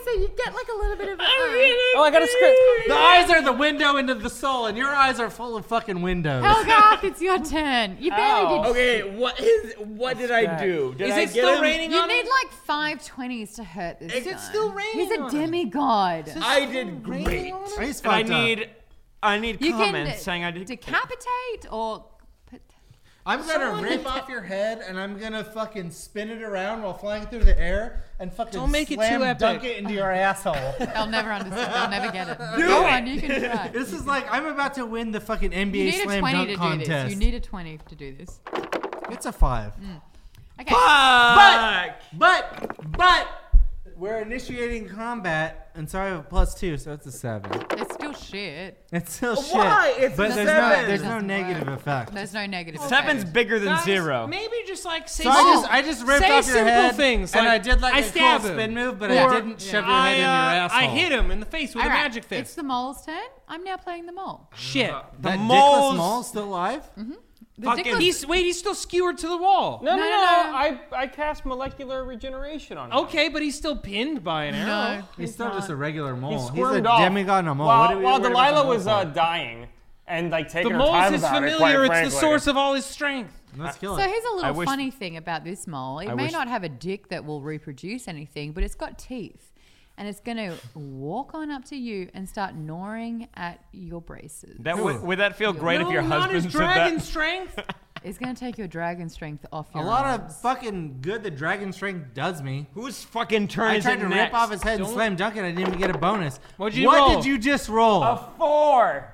so you get like a little bit of. Oh, I got a script. The eyes are the window into the soul, and your eyes are full of fucking windows. Helgoth, it's your turn. You barely Ow. did. Okay, what is what did I do? Did Is I it get still him? raining You on need him? like five twenties to hurt this Is guy. it still raining He's a on him? demigod. I did great. He's And I fucked up. need I need You comments can saying I did decapitate or. Put, I'm gonna rip off your head and I'm gonna fucking spin it around while flying through the air and fucking Don't make it slam too epic. dunk it into your asshole. they'll never understand. They'll never get it. Go on, you can try. This is like I'm about to win the fucking N B A You need a slam twenty dunk to do contest. this. You need a twenty to do this. It's a five. Okay. Fuck! But but we're initiating combat, and so I have a plus two, so it's a seven. It's still shit. It's still shit. Why? It's but a there's seven. no there's no Doesn't negative work. effect. There's no negative. Seven's effect. bigger than Guys, zero. Maybe just like say So I just I just ripped say off your simple head, things, and like, I did like I a stab cool him. spin move, but Or- I didn't shove your I, head in your uh, asshole. I hit him in the face with All a right, magic It's fist. the mole's turn. I'm now playing the mole. Shit. The That mole's- dickless mole still alive? The Fucking- dickless- He's wait. He's still skewered to the wall. No, no, No, no. no, no. I, I cast molecular regeneration on him. Okay, but he's still pinned by an arrow. No. He's still just a regular mole. He He's a squirmed off. demigod and a mole. While, what are we while worried about Delilah the mole was uh, for? dying and like taking The her mole's time his about it, familiar. quite It's frankly. the source of all his strength. Let's kill So it. here's a little wish- funny thing about this mole. It I may wish- not have a dick that will reproduce anything, but it's got teeth. And it's going to walk on up to you and start gnawing at your braces. That would, would that feel great no, if your not husband his said dragon that? strength. It's going to take your dragon strength off A your lot arms. of fucking good that Dragon Strength does me. Whose fucking turn I is tried it to next? rip off his head and Don't- slam dunk it. I didn't even get a bonus. What'd you what roll? did you just roll? A four.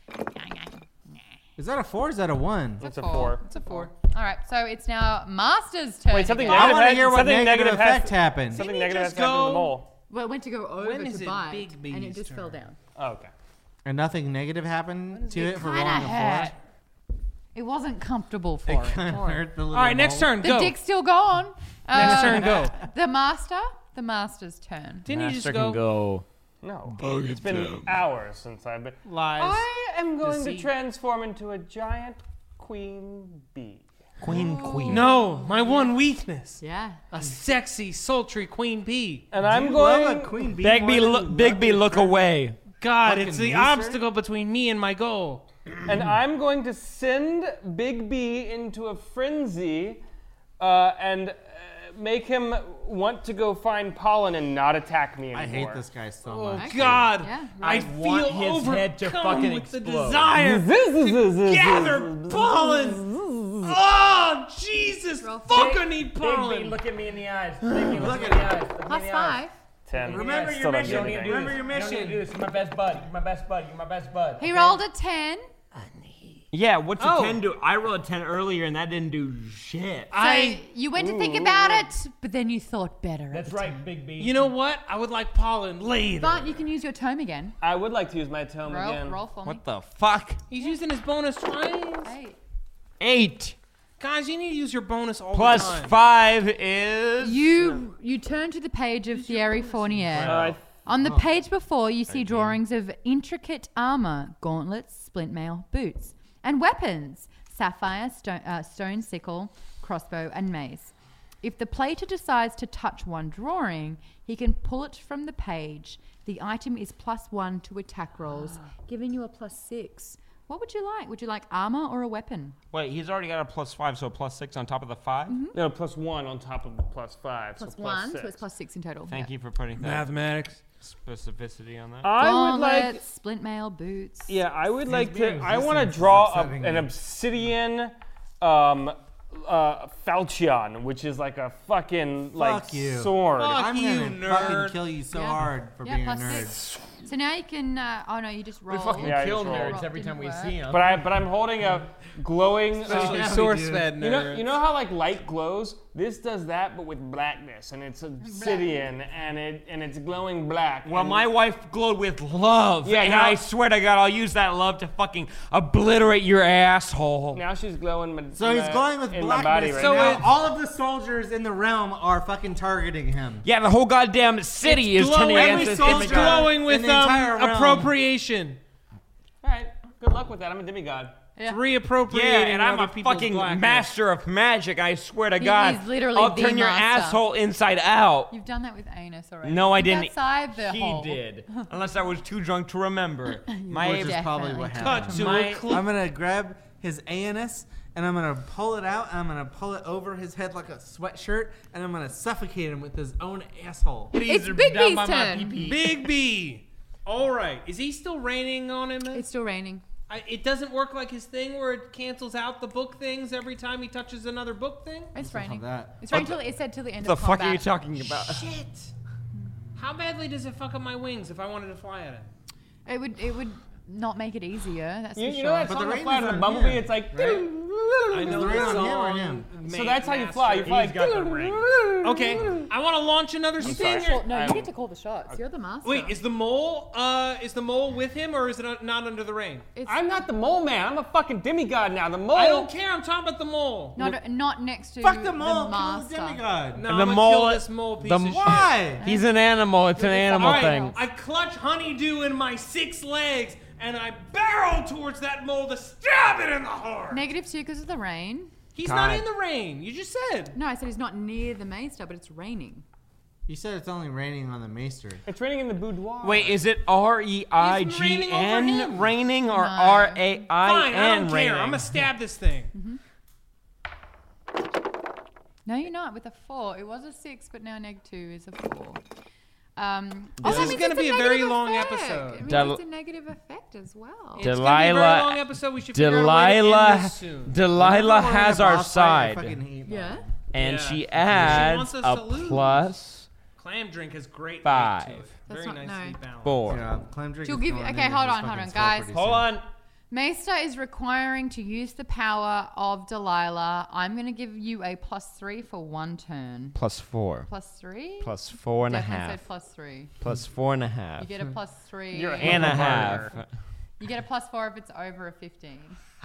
Is that a four or is that a one? It's a four. It's a four. All right, so it's now Master's turn. Wait, something again. I negative want to has- hear what something negative, negative has- effect happened. Something Didn't he negative has just to happen to the go- mole. Well, it went to go over When to is it bite, Big and it B's just turn? fell down. Oh, okay. And nothing negative happened to it for rolling Kinda a four? hurt. It wasn't comfortable for It it. kind of hurt the little All right, next mole. turn. The Go. dick's still gone. Next Uh, turn. Go. The Master. The Master's turn. Didn't he just Master go? can go. No. It's been hours since I've been. Lies. I am going Deceit. to transform into a giant queen bee. Queen, queen. No, my one weakness. Yeah. A sexy, sultry queen bee. And I'm You love going. a queen bee Big more B, than look, you Big love B, your look friend? away. God, Fucking it's the loser. obstacle between me and my goal. And I'm going to send Big B into a frenzy uh, and uh, make him want to go find pollen and not attack me I anymore. hate this guy so Oh much. God! Yeah. I, I feel want his head to overcome fucking with the explode. desire to gather pollen. Oh Jesus! Roll Fuck! I need pollen. Big B, look at me in the eyes. Big B, look, Look at at me in the eyes. Look me Plus in the eyes. five. Ten. Remember your Still doesn't mission. do anything. Remember your You don't need to mission. do this. You're my best bud. You're my best bud. You're my best bud. He okay? rolled a ten. Yeah, what's Oh. a ten do? I rolled a ten earlier and that didn't do shit. So I. you went to think about it, but then you thought better. at That's the right, time. Big B. You know what? I would like pollen later. But you can use your tome again. I would like to use my tome Roll, again. roll for me. What the fuck? He's using his bonus twice. Eight. Eight Guys, you need to use your bonus all plus the time. five is. You you turn to the page of Thierry Fournier. Uh, I- On the page before, you see drawings of intricate armor, gauntlets, splint mail, boots, and weapons: sapphire, stone, uh, stone sickle, crossbow, and mace. If the plater decides to touch one drawing, he can pull it from the page. The item is plus one to attack rolls, giving you a plus six. What would you like? Would you like armor or a weapon? Wait, he's already got a plus five, so a plus six on top of the 5 No, plus one on top of the plus five. Plus so plus one, six. so it's plus six in total. Thank Yeah. you for putting that Mathematics. specificity on that. I would Gauntlets, like. splint mail, boots. Yeah, I would like to. being I want to resistant is draw a, upsetting an me. obsidian um, uh, falchion, which is like a fucking like Fuck you. sword. Fuck I'm you, gonna nerd. fucking kill you so Yeah. hard for Yeah, being a plus nerd. six. So now you can. Uh, oh no, you just roll. fucking Yeah, I kill just rolled. nerds every time we Didn't see them. But I but I'm holding a glowing. Especially Uh, source fed nerds. you know you know how like light glows. This does that, but with blackness, and it's obsidian, and it and it's glowing black. Well, and my wife glowed with love. Yeah, and now- I swear to God, I'll use that love to fucking obliterate your asshole. now she's glowing. My, So he's my- glowing with in my body blackness. right so now. it- all of the soldiers in the realm are fucking targeting him. Yeah, the whole goddamn city is turning glowing, against this soldier- demigod. glowing in with the um, entire realm. appropriation. All right, good luck with that. I'm a demigod. Yeah. It's reappropriating Yeah, and I'm other a people's fucking blackness. master of magic. I swear to He God, is literally I'll the turn your master. asshole inside out. You've done that with anus already. No, I Look didn't. Outside the he hole. did, unless I was too drunk to remember. My Which is probably what happened. Cut to My- a clip. I'm gonna grab his anus and I'm gonna pull it out and I'm gonna pull it over his head like a sweatshirt and I'm gonna suffocate him with his own asshole. It's Big B's turn. Big B. All right. Is he still raining on him? It's still raining. I, it doesn't work like his thing where it cancels out the book things every time he touches another book thing? It's raining. that. It's raining till it said till the end What of the fuck combat. are you talking about? Shit. How badly does it fuck up my wings if I wanted to fly at it? It would it would not make it easier. That's You, for you sure. know that But song, the The rain Flight is of the on Bumblebee? here. It's like... I know the the rain on song. him or him? So made that's how you master. fly. You fly He's got the ring. Okay, I want to launch another stinger. Well, no, you get to call the shots. You're the master. Wait, is the mole uh is the mole with him or is it not under the rain? It's I'm not the mole man. I'm a fucking demigod now. The mole. I don't care. I'm talking about the mole. not not next to Fuck the mole, kill the master. demigod. No, The I'm gonna mole- kill this mole piece the of mo- shit. Why? He's an animal. It's an animal All right, thing. I clutch Honeydew in my six legs and I barrel towards that mole to stab it in the heart. Negative two because of the rain. He's God. not in the rain. You just said. No, I said he's not near the maester, but it's raining. You said it's only raining on the maester. It's raining in the boudoir. Wait, is it R E I G raining over N him. raining or No. R A I Fine, I N don't raining? care. I'm gonna stab this thing. No, you're not with a four. It was a six, but now neg two is a four. Um, This also is means gonna it's be a very negative long effect. episode. It means Del- it's a negative effect as well. It's gonna be a very Delilah- long episode. We should figure out a way to end Delilah, this soon. Delilah Whenever we're in has a our boss fight, I side, fucking hate Yeah. and Yeah. she She adds wants us a to lose. plus Clam drink has great Five. weight to it. That's Very not- nicely no. balanced. four. Yeah, clam drink She'll is give you- going okay, into hold his on, hold fucking on, skull guys. pretty Hold soon. on. Maester is requiring to use the power of Delilah. I'm going to give you a plus three for one turn. Plus four. Plus three? Plus four and a Declan half. said plus three. Plus four and a half. You get a plus three. You're a and a Murder. half. You get a plus four if it's over a fifteen.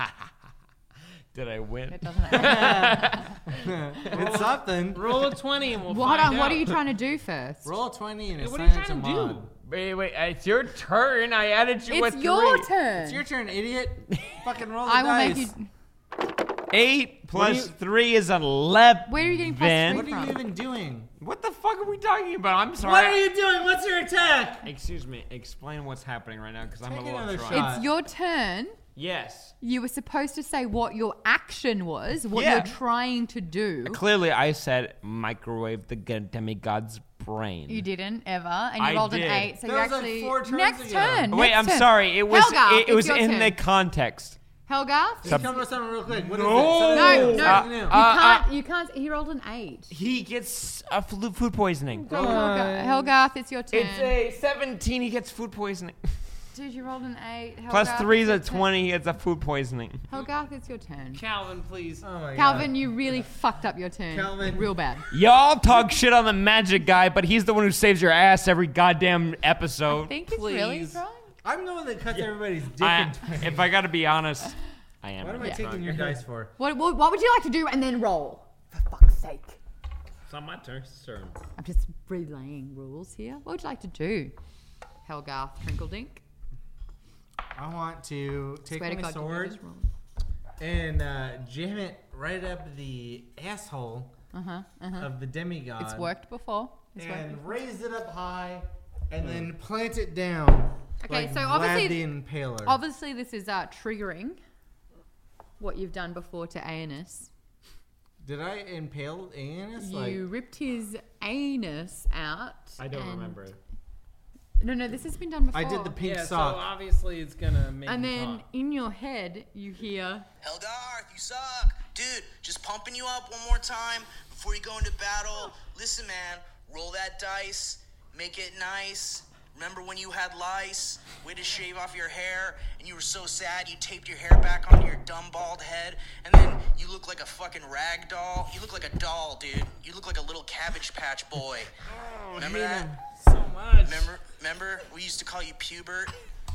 Did I win? It doesn't matter. It's something. Roll a twenty and we'll well, hold find on, what out. are you trying to do first? Roll a twenty and Hey, what are assign you it to trying to mod. do? Wait, wait, it's your turn. I added you It's with your three. turn. It's your turn, idiot. Fucking roll the I will dice. make you. Eight plus you- three is eleven. Where are you getting plus Then- three What are you from? even doing? What the fuck are we talking about? I'm sorry. What are you doing? What's your attack? Excuse me. Explain what's happening right now, because I'm Take a little another drunk. shot. It's your turn. Yes. You were supposed to say what your action was, what Yeah. you're trying to do. Clearly, I said microwave the g- demigod's brain. You didn't ever, and you I rolled did. an eight, so That you was like actually four turns next ago. turn. Wait, next I'm turn. sorry. It was Helga, it, it it's was your in turn. the context. Helga. Just tell me something real quick. What is No. it? No, no. Uh, You uh, can't. You can't. He rolled an eight. He gets uh, flu- food poisoning. Go, Helga. Helga, it's your turn. It's a seventeen. He gets food poisoning. Dude, you rolled an eight. Helga, Plus three is a it's your turn. twenty. He gets a food poisoning. Helga, it's your turn. Calvin, please. Oh my Calvin, you really fucked up your turn. Calvin. Real bad. Y'all talk shit on the magic guy, but he's the one who saves your ass every goddamn I episode. think he's really Please. trying. I'm the one that cuts everybody's dick I, in twain. if I gotta be honest, I am. What am I Yeah. taking your dice for? What, what, what would you like to do and then roll? For fuck's sake. It's not my turn. turn. I'm just relaying rules here. What would you like to do? Helga Trinkledink. I want to take Swear to my God, did you sword just roll? and uh, jam it right up the asshole Uh-huh, uh-huh. of the demigod. It's worked before. It's worked And before. raise it up high and then plant it down. Okay, like so Vlad obviously- the Impaler. Obviously, this is uh, triggering what you've done before to Aeneas. Did I impale Aeneas? Like, You ripped his anus out. I don't and- remember it. No, no, this has been done before. I did the pink Yeah, so sock. obviously it's gonna make And him then talk. in your head, you hear. Helgarth, you suck. Dude, just pumping you up one more time before you go into battle. Listen, man, roll that dice, make it nice. Remember when you had lice? Way to shave off your hair, and you were so sad you taped your hair back onto your dumb bald head, and then you look like a fucking rag doll. You look like a doll, dude. You look like a little Cabbage Patch boy. Remember that? so much. Remember, remember, we used to call you Pubert.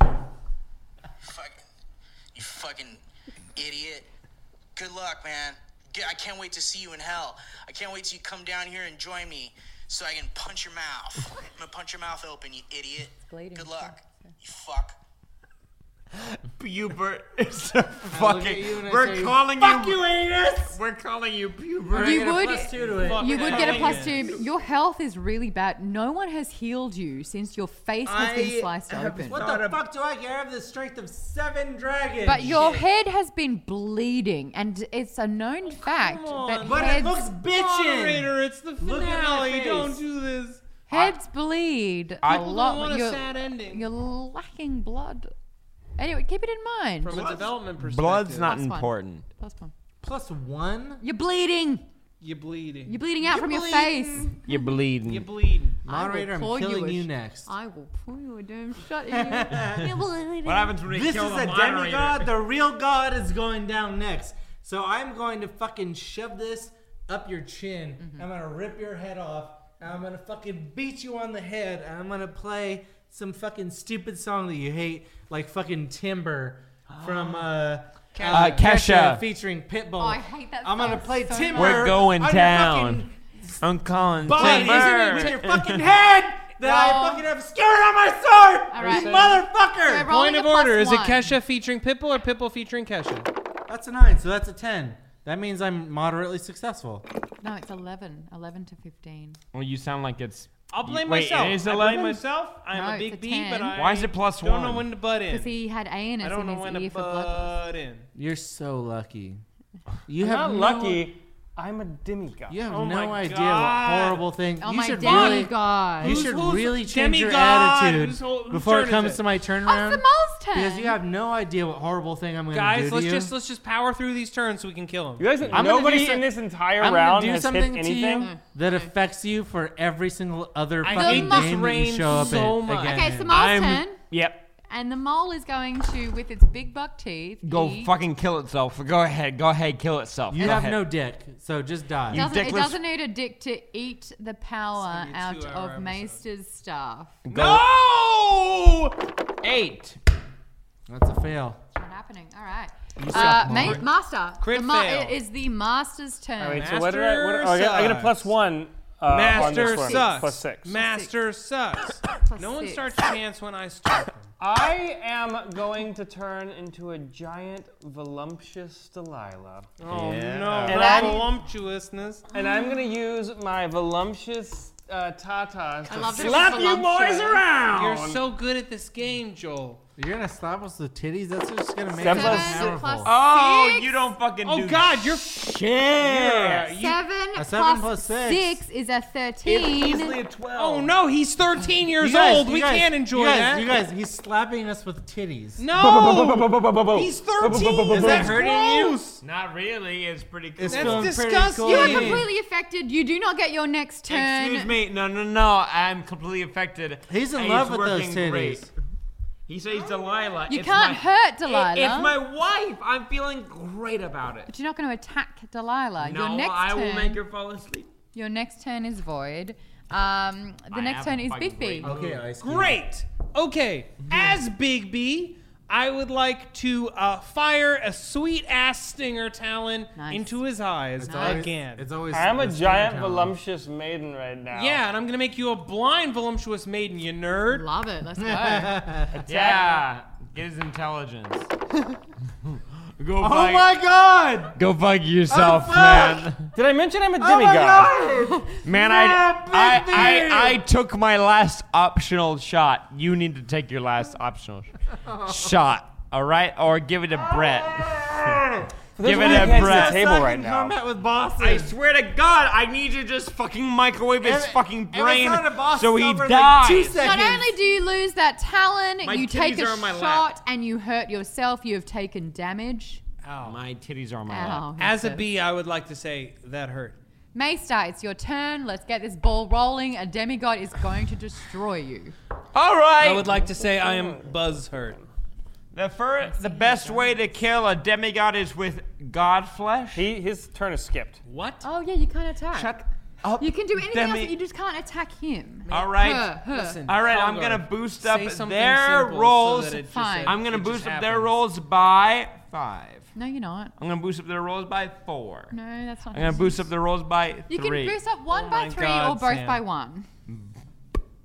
Fucking, you fucking idiot. Good luck, man. Get- I can't wait to see you in hell. I can't wait till you come down here and join me, so I can punch your mouth. I'm gonna punch your mouth open, you idiot. bleeding. Good luck, you fuck. Pubert is a look at fucking. you and I We're say, calling "Fuck you. you, anus!" We're calling you I Pubert. You get a would- plus two to it. You would get a plus Fucking two. but Your health is really bad. No one has healed you since your face has been I sliced have- open. What the fuck do I care? I have the strength of seven dragons. But your Shit. head has been bleeding, and it's a known fact on. that But heads, it looks bitchin'. Moderator, it's the Look at my finale. face. Don't do this. heads bleed I- a People lot. don't want a you're, sad ending. you're lacking blood. Anyway, keep it in mind. From a development perspective. Blood's not Plus one. important. Plus one. Plus one? You're bleeding. You're bleeding. You're bleeding out You're from your bleeding. face. You're bleeding. You're bleeding. Moderator, I I'm will pour killing you, you a sh- next. I will pull you a damn shot in you. You're bleeding. What happens when we This kill is the a moderator? demigod. The real god is going down next. So I'm going to fucking shove this up your chin. Mm-hmm. I'm going to rip your head off. And I'm going to fucking beat you on the head. And I'm going to play some fucking stupid song that you hate, like fucking Timber from uh, uh, Uh, Kesha. featuring Pitbull. Oh, I hate that I'm gonna song play so Timber. much. We're going on your down. fucking I'm calling Body, Timber. isn't it, with your fucking head that Roll. I fucking have skewered on my sword, All right. you So motherfucker! we're rolling Point of a plus order. Is it one. Kesha featuring Pitbull or Pitbull featuring Kesha? That's a nine, so that's a ten. That means I'm moderately successful. No, it's eleven. eleven to fifteen. Well, you sound like it's. I'll blame Wait, myself. it is I eleven? blame myself. I'm No, a it's big a B, ten. but I Why is it plus don't one? know when to butt in. Because he had anus I don't in know his when ear to for blood. butt in. You're so lucky. You I'm have not no, lucky. I'm a demigod. You have Oh no my idea God. what horrible thing. Oh you my should really, demigod. you Who's- should who's really change your demigod? attitude Whose whole- whose before turn it is comes it? to my Oh, it's turnaround. the mole's turn. Because you have no idea what horrible thing I'm going to do Guys, to let's you. just let's just power through these turns so we can kill him. You guys, I'm gonna nobody do some- in this entire I'm round gonna do has something hit to anything. you that affects you for every single other I fucking hate this game that rain you show up so in. much. Again. Okay, it's the mole's I'm- turn. Yep. And the mole is going to, with its big buck teeth, Go eat- fucking kill itself. Go ahead. Go ahead. Kill itself. You Go have ahead. no dick, so just die. You Doesn't, it dickless- doesn't need a dick to eat the power It's gonna out be a two-hour of episode. Maester's staff. No! Eight. That's a fail. What's happening? All right. suck, Uh, Mom. ma- master. Crit the ma- fail. It is the master's turn. Oh, wait, so what did I? What, Master oh, I, get, I get a sucks. plus one. Uh, on Master this one. sucks. Plus six. Master sucks. Plus No one six. starts a chance when I start. them. I am going to turn into a giant voluptuous Delilah. Oh Yeah. no, And not I'm- voluptuousness. And I'm going to use my voluptuous uh, tatas to love that it slap was you boys voluptuous. around. You're so good at this game, Joel. You're gonna slap us with titties? That's just gonna make Seven us plus Seven powerful. plus Oh, six. you don't fucking Oh do God, you're shit. you- Seven, A seven plus plus six. is a thirteen. It's easily a twelve. Oh no, he's thirteen years You guys- old. you We guys- can't enjoy you guys, that. You guys, he's slapping us with titties. No, he's thirteen. Is that That's hurting gross. Not really. It's pretty cool. It's That's feeling disgusting. pretty You cool. are completely affected. You do not get your next turn. Excuse me. No, no, no. I'm completely affected. He's in It's love with those working titties. great. He says Delilah. You It's can't my- hurt It- Delilah. it's my wife. I'm feeling great about it. But you're not going to attack Delilah. No, your next I turn, will make her fall asleep. Your next turn is void. Um, the I next have turn a is fucking Big B. great- Okay, Ice Cube. Great. Okay, as Big B, I would like to uh, fire a sweet ass stinger talon Nice. into his eyes It's always, again. It's always. I'm a the giant storytelling. voluptuous maiden right now. Yeah, and I'm gonna make you a blind voluptuous maiden, you nerd. Love it. Let's go. Yeah. Get his intelligence. Go Oh fuck. my god! Go fuck yourself, Oh, fuck. man. Did I mention I'm a Oh my demigod? god! Man, Yeah, I, Big I, B. I, I took my last optional shot. You need to take your last optional sh- shot, all right? Or give it a Brett. There's Give one it a against breath. the table Suck right in now. combat with bosses. I swear to God, I need to just fucking microwave his If- fucking if it's brain not a boss, so it's he over in, dies. like, two seconds. Not only do you lose that talon, My you take titties a are on my lap. shot and you hurt yourself. You have taken damage. My titties are on my lap. Ow. As a Yes. B, I would like to say that hurt. Maester, it's your turn. Let's get this ball rolling. A demigod is going to destroy you. All right. I would like to say I am buzz hurt. The first, the best way to kill a demigod is with god flesh. He, his turn is skipped. What? Oh yeah, you can't attack. Shut up. You can do anything Demi- else, but you just can't attack him. All right. Her, her. Listen, All right, I'm Calgar, gonna boost up say something their simple so rolls. that it just- Fine. I'm gonna it just boost up their happens. rolls by five. No, you're not. I'm gonna boost up their rolls by four. No, that's not. I'm gonna boost up their rolls by You three. can boost up one Oh by my three God, or both Sam. by one.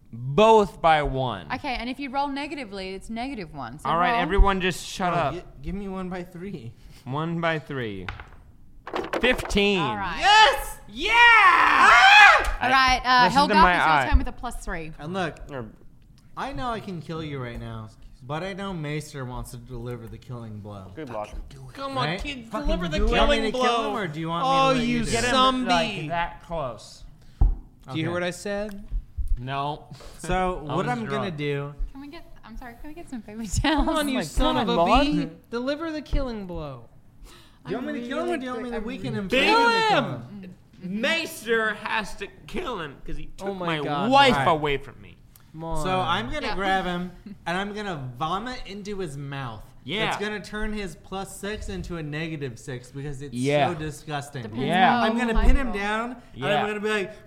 both by one. Okay, and if you roll negatively, it's negative one. So All right, roll. everyone, just shut Oh, up. gi- give me one by three. One by three. Fifteen. All right. Yes! Yeah! All right, uh, Listen to Helga, my it's your eye. turn with a plus three. And look, Or- I know I can kill you right now, but I know Maester wants to deliver the killing blow. Good luck. Come on, Right? kids, Fucking deliver the do it. You want me killing to kill blow. him, or do you want oh, me to let you you do it? Get him zombie. like that close. Do you Okay. hear what I said? No. So what was I'm gonna drunk. do? Can we get? I'm sorry. Can we get some paper towels? Come on, you my son God, of a Maud. bee. Deliver the killing blow. Do you want me to kill him, or do you want me to weaken him? Kill so I can him! Maester has to kill him because he took Oh my my, God. wife Right. away from me. Come on. So I'm gonna Yeah. grab him and I'm gonna vomit into his mouth. Yeah. It's gonna turn his plus six into a negative six because it's Yeah. so disgusting. Depends Yeah. how I'm gonna high pin you him roll. down Yeah. and I'm gonna be like,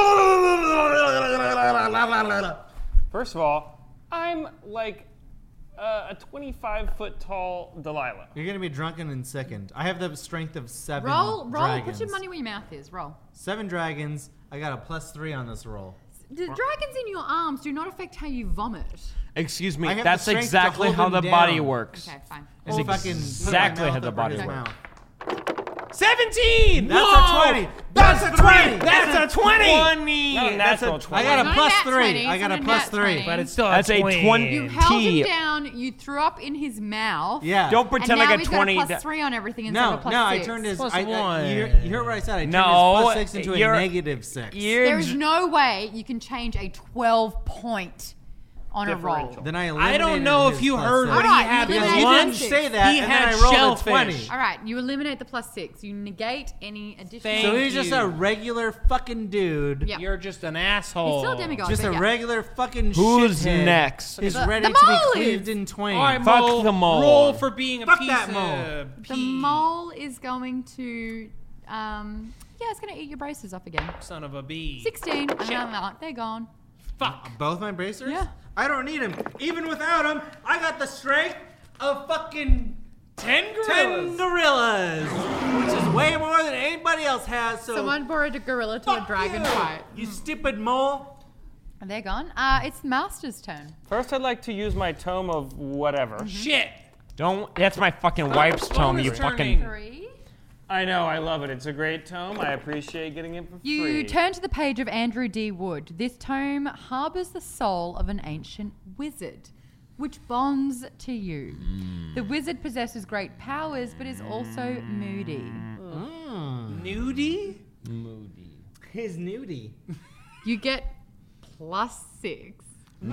First of all, I'm like uh, a twenty-five foot tall Delilah. you're gonna be drunken and sickened. I have the strength of seven Roll, roll. dragons. Put your money where your mouth is. Roll. Seven dragons. I got a plus three on this roll. The dragons in your arms do not affect how you vomit. Excuse me. I have That's the strength to exactly hold how him the down. body works. Okay, fine. It's I'll fucking put my exactly mouth how the over body his works. mouth. Seventeen. That's Whoa! a twenty. That's a twenty. That's a twenty. Not a That's natural a twenty. I got a Not a plus nat three. twenty, I it's got not a a plus nat three. twenty. But it's still That's a twenty. twenty. You held T. him down. You threw up in his mouth. Yeah. Don't And pretend now like a he's twenty. got a plus three on everything instead No, of a plus no, I six. turned his. Plus I, I, one. you, you heard what I said? I turned No, his plus six into you're- a negative six. You're There is j- no way you can change a twelve point on a roll. Differential. Then I I eliminated don't know his if you plus heard six. what Alright, he had you for eliminated You lunch. didn't six. say that, He and had then I rolled shellfish. a twenty. All right, you eliminate the plus six. You negate any additional. Thank So he's just you. a regular fucking dude. Yeah. You're just an asshole. He's still a demigod. Just but a yeah. regular fucking Who's shithead next? Is The- ready the to be mole cleaved is. in twain. All right, Fuck mole, the mole. Roll for being a Fuck piece that mole. of The pee. mole is going to. Um, yeah, it's going to eat your braces off again. Son of a bee. sixteen. Uh, they're gone. Fuck. Both my bracers? Yeah. I don't need him. Even without him, I got the strength of fucking Ten ten gorillas, which is way more than anybody else has. So Someone borrowed a gorilla to a fuck dragon you, fight. you stupid mole. They're gone. Uh, it's Master's turn. First, I'd like to use my tome of whatever. Shit. Don't. That's my fucking wife's phone tome. is You turning. fucking. Three. I know, I love it. It's a great tome. I appreciate getting it for You free. turn to the page of Andrew D. Wood. This tome harbors the soul of an ancient wizard, which bonds to you. The wizard possesses great powers, but is also moody. Nudie? His nudie. You get plus six.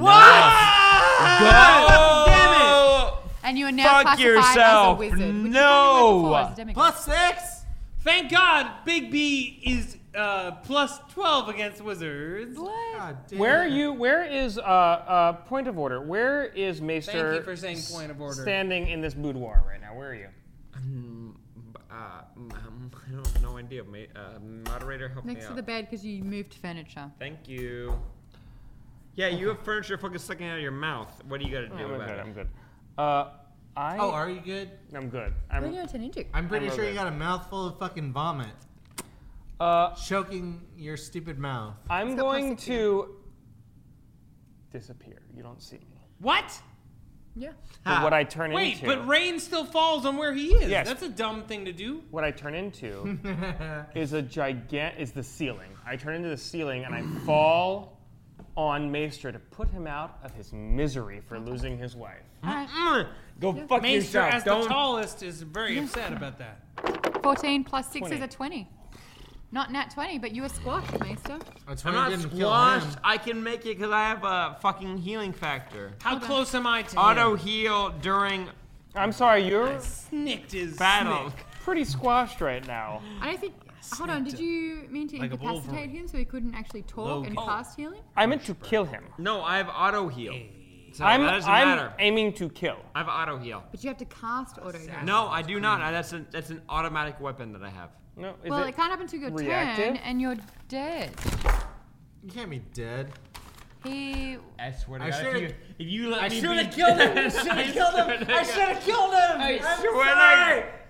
Go! And you are now Fuck classified yourself. as a wizard. Which No. You probably were before as a demigod. Plus six. Thank God Big B is uh, plus twelve against wizards. God damn Where are it. you? Where is uh, uh, point of order? Where is Maester Thank you for saying point of order. standing in this boudoir right now? Where are you? Uh, um, I don't have no idea. Ma- uh, moderator, help Next me to out. the bed because you moved furniture. Thank you. Yeah, you have furniture fucking sticking out of your mouth. What do you gotta do I'm about good. it? I'm good. Uh, I. Oh, are you good? I'm good. What are I'm. you going to turn into? I'm pretty I'm sure okay. you got a mouthful of fucking vomit Uh, choking your stupid mouth. I'm got going plastic to disappear. You don't see me. What? Yeah. But what I turn Wait, into. but rain still falls on where he is. Yes. That's a dumb thing to do. What I turn into is a gigant is the ceiling. I turn into the ceiling and I fall on Maester to put him out of his misery for losing his wife. All right. Mm, go fuck Maester, yourself. as Don't. the tallest, is very upset about that. fourteen plus six is twenty. a twenty. Not nat twenty, but you were squashed, Maester. That's I'm why not you didn't kill squashed. him. I can make it because I have a fucking healing factor. How close am I to Auto him? heal during I'm sorry, you're Snicked his battle. snick. pretty squashed right now. I don't think. Hold on. Did you mean to Like a bull incapacitate for- him so he couldn't actually talk and Logan. cast healing? I meant to kill him. No, I have auto heal. So I'm that doesn't I'm matter. aiming to kill. I have auto heal. But you have to cast auto heal. No, I do not. That's an that's an automatic weapon that I have. No, is Well, it? it can't happen to your reactive? turn, and you're dead. You can't be dead. He. I swear to I God, should've- if you, if you let I me should be have killed him. I should have killed him. I should have killed him. I I'm swear sorry. to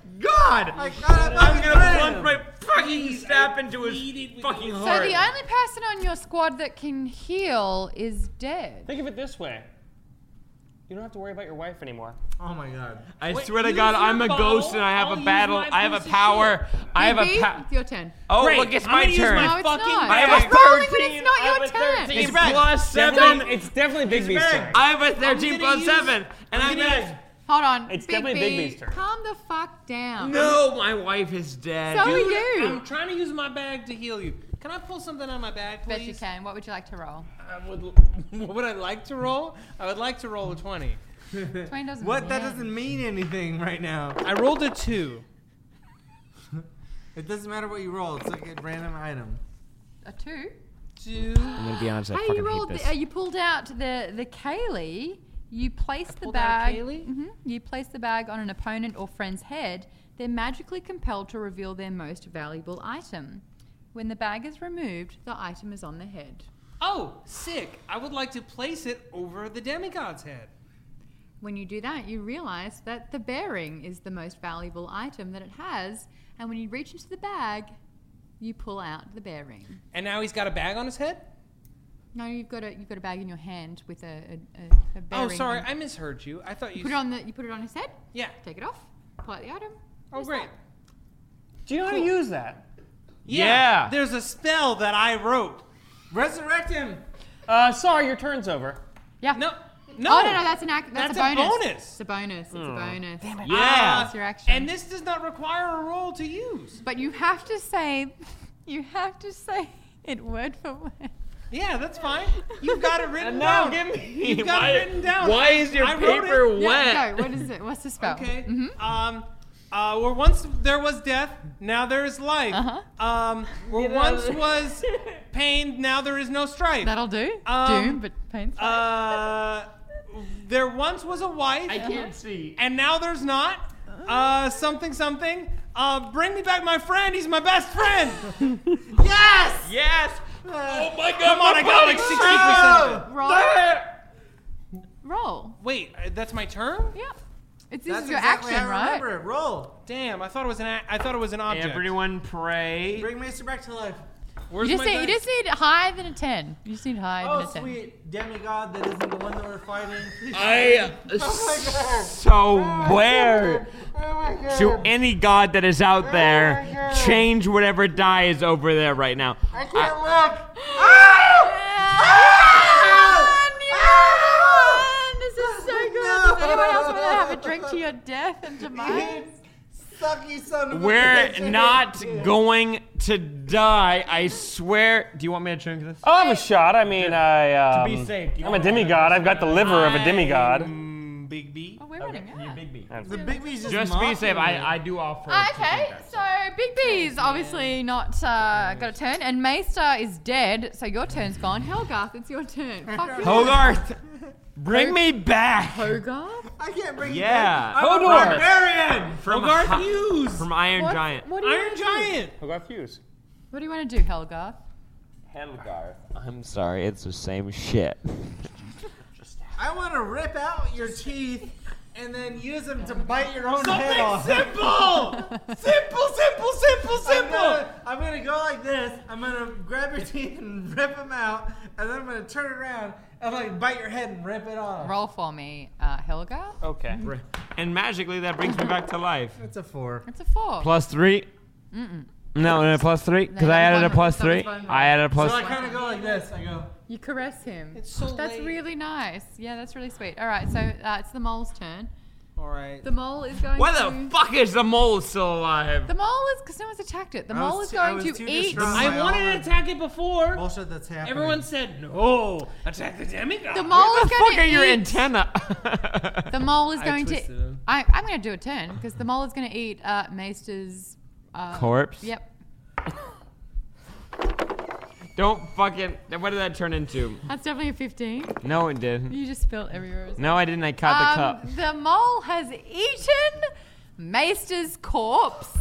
God! I got it. I'm gonna plunge my fucking staff into his Pleaded with fucking you. So heart. the only person on your squad that can heal is dead. Think of it this way. You don't have to worry about your wife anymore. Oh my god. I Wait, swear to use God, your I'm a bow, ghost and I have I'll a use battle. my I have a piece of power. I have a Big B, power. it's your turn. Oh, Great, look, it's I'm my gonna use turn. my No, it's fucking not. I have What's a rolling when thirteen. it's not I your have a turn? thirteen It's plus Definitely, seven. it's definitely Big B's big. turn. I have a I'm thirteen gonna plus use- seven, and I'm I'm gonna gonna. Hold on. It's Big definitely B, Big B's turn. calm the fuck down. No, my wife is dead. So Dude, are you. I'm trying to use my bag to heal you. Can I pull something out of my bag, please? Bet you can. What would you like to roll? I would. What would I like to roll? I would like to roll a twenty. twenty doesn't What? That yeah. doesn't mean anything right now. I rolled a two. It doesn't matter what you roll. It's like a random item. A two? Two. I'm gonna be honest. I Hey, fucking you rolled. hate The, this. uh, you pulled out the the Kaylee. You place the pulled out a bag. Kaylee? Mhm. You place the bag on an opponent or friend's head. They're magically compelled to reveal their most valuable item. When the bag is removed, the item is on the head. Oh, sick! I would like to place it over the demigod's head. When you do that, you realize that the bearing is the most valuable item that it has, and when you reach into the bag, you pull out the bearing. And now he's got a bag on his head? No, you've got a you've got a bag in your hand with a, a, a, a Oh, bearing. sorry, in- I misheard you. I thought you. You put it on the you put it on his head. Yeah. Take it off. Pull out the item. Oh, Use great. that. Do you know how to Cool. use that? Yeah. There's a spell that I wrote. Resurrect him. Uh, sorry, your turn's over. Yeah. No, no. Oh no no that's an act. That's, That's a a bonus. bonus. It's a bonus. It's a bonus. Damn it. Yeah. That's your action. And this does not require a roll to use. But you have to say, you have to say it word for word. Yeah, that's fine. You've got it written Now down. give me. You've got why, it written down. Why is your I wrote paper it. wet? Yeah, go. What is it? What's the spell? Okay. Mhm. Um, uh, where once there was death, now there is life. Uh-huh. Um, where once was pain, now there is no strife. That'll do. Um, Doom, but painful. Uh, there once was a wife. I can't see. And now there's not. Uh, something, something. Uh, bring me back my friend. He's my best friend. Yes! Yes. Oh my God! Come on, my I got like body's sixty percent of it. Roll. Roll. Wait, uh, that's my turn? Yeah. It's this That's is your exactly action, how I right? remember it. Roll. Damn, I thought it was an. A- I thought it was an object. Everyone pray. Bring Maester back to life. Where's You just my need you dice? just need higher than a ten. You just need higher Oh, than a ten. sweet demigod that isn't the one that we're fighting. Please. I Oh so where Oh my god. to any god that is out there, change whatever die is over there right now. I can't look. This is so good. Does anyone else want to have a drink to your death and to mine? Sucky son of a We're bitch. not going to die. I swear. Do you want me to drink this? I'll have a shot. I mean, I. Um, be safe, do you I'm a want- demigod. I've got the liver of a demigod. I'm Big B. Oh, we're running out. Big B. The big B's just Just be mocking safe. me. I, I do offer. Ah, to okay, drink that. so Big B's obviously not uh, got a turn, and Maester is dead, so your turn's gone. Helgarth, it's your turn. Fuck you. Hogarth, bring me back. Hogarth? I can't bring you Yeah. back. I'm a Hodor. barbarian. From Hogarth Hi- Hughes. From Iron What- Giant. What do you Iron wanna do? Giant. Hogarth Hughes. What do you want to do, Helgarth? Helgarth. I'm sorry, it's the same shit. I want to rip out your teeth and then use them to bite your own head Something off. simple. simple, simple, simple, I'm simple. gonna, I'm gonna go like this. I'm gonna grab your teeth and rip them out, and then I'm gonna turn around and like bite your head and rip it off. Roll for me, uh, Helgarth. Okay. And magically, that brings me back to life. It's a four. It's a four. Plus three. Mm-mm. No, no, plus three. Because No, I that was added a one- plus that was three. one more. I added a plus. So I kind of go like this. I go. You caress him. It's so That's late. really nice. Yeah, that's really sweet. All right, so uh, it's the mole's turn. All right. The mole is going Why to... the fuck is the mole still alive? The mole is... Because no one's attacked it. The I was mole is too- I going was to too eat... distraught. I My wanted own to attack it before. Bullshit that's happening. Everyone said no. Attack the demigod. The mole is What the going fuck to are your eat... antenna? The mole is I going to... twisted him. I, I'm going to do a turn because the mole is going to eat uh, Maester's... Uh, Corpse? Yep. Don't fucking. What did that turn into? That's definitely a fifteen. No, it didn't. You just spilled everywhere. No, I didn't. I caught the Um, cup. the mole has eaten Maester's corpse.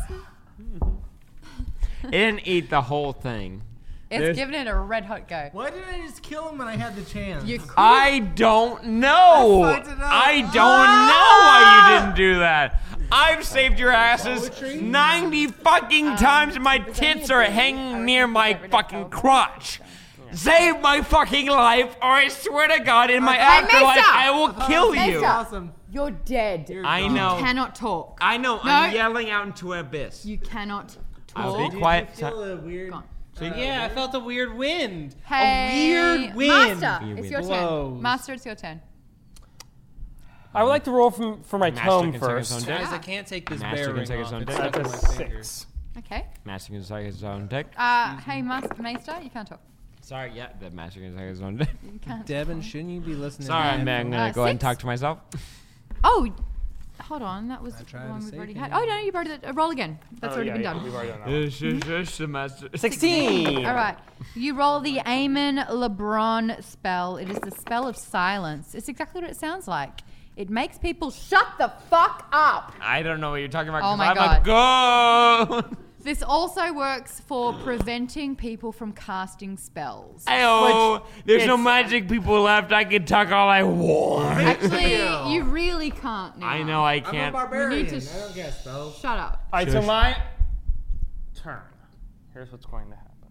It didn't eat the whole thing. It's There's- given it a red hot go. Why didn't I just kill him when I had the chance? You could I don't know. I fucked it up. I don't know why you didn't do that. I've saved your asses ninety fucking times and my tits are hanging near my fucking crotch. Save my fucking life or I swear to God in my afterlife Mesa! I will kill you. Mesa, Awesome. you're dead. I know. You cannot talk. I know. No. I'm yelling out into abyss. You cannot I'll talk. be quiet. Did you feel a weird? Gone. uh, Yeah, I felt a weird wind. Hey, A weird wind. Master, it's your turn. Blows. Master, it's your turn. I would like to roll from, for my Master tome can take his own first. dick. Guys, I can't take this Master can bearing take his off. own It's dick. stuck in That's my a fingers. six. Okay. Master can take his own dick. Uh, hey, Master, Maester, you can't talk. Sorry, yeah, the master can take his own dick. You can't. Devin, shouldn't you be listening Sorry, to I'm, that? I'm gonna Uh, go ahead and six? talk to myself. Oh, hold on. That was I the tried one to we've say, already can had. you- Oh no, you've already uh, roll again. That's Oh, already yeah, been yeah, done. we've already done that. Yes, yes, yes, the master. sixteen. All right. You roll the Amon LeBron spell. It is the spell of silence. It's exactly what it sounds like. It makes people shut the fuck up. I don't know what you're talking about. Oh 'cause my I'm God. a god. This also works for preventing people from casting spells. Ayo, there's no it's- magic people left. I can talk all I want. Actually, you really can't now. I know I I'm a can't. barbarian. You need to I don't get spells. Shut up. All right, so my turn. Here's what's going to happen.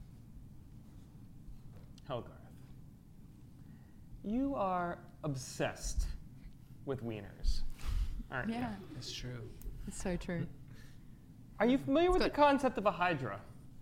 Helgarth, you are obsessed with wieners, aren't you? Yeah, It's true. it's so true. Are you familiar with the good. concept of a hydra?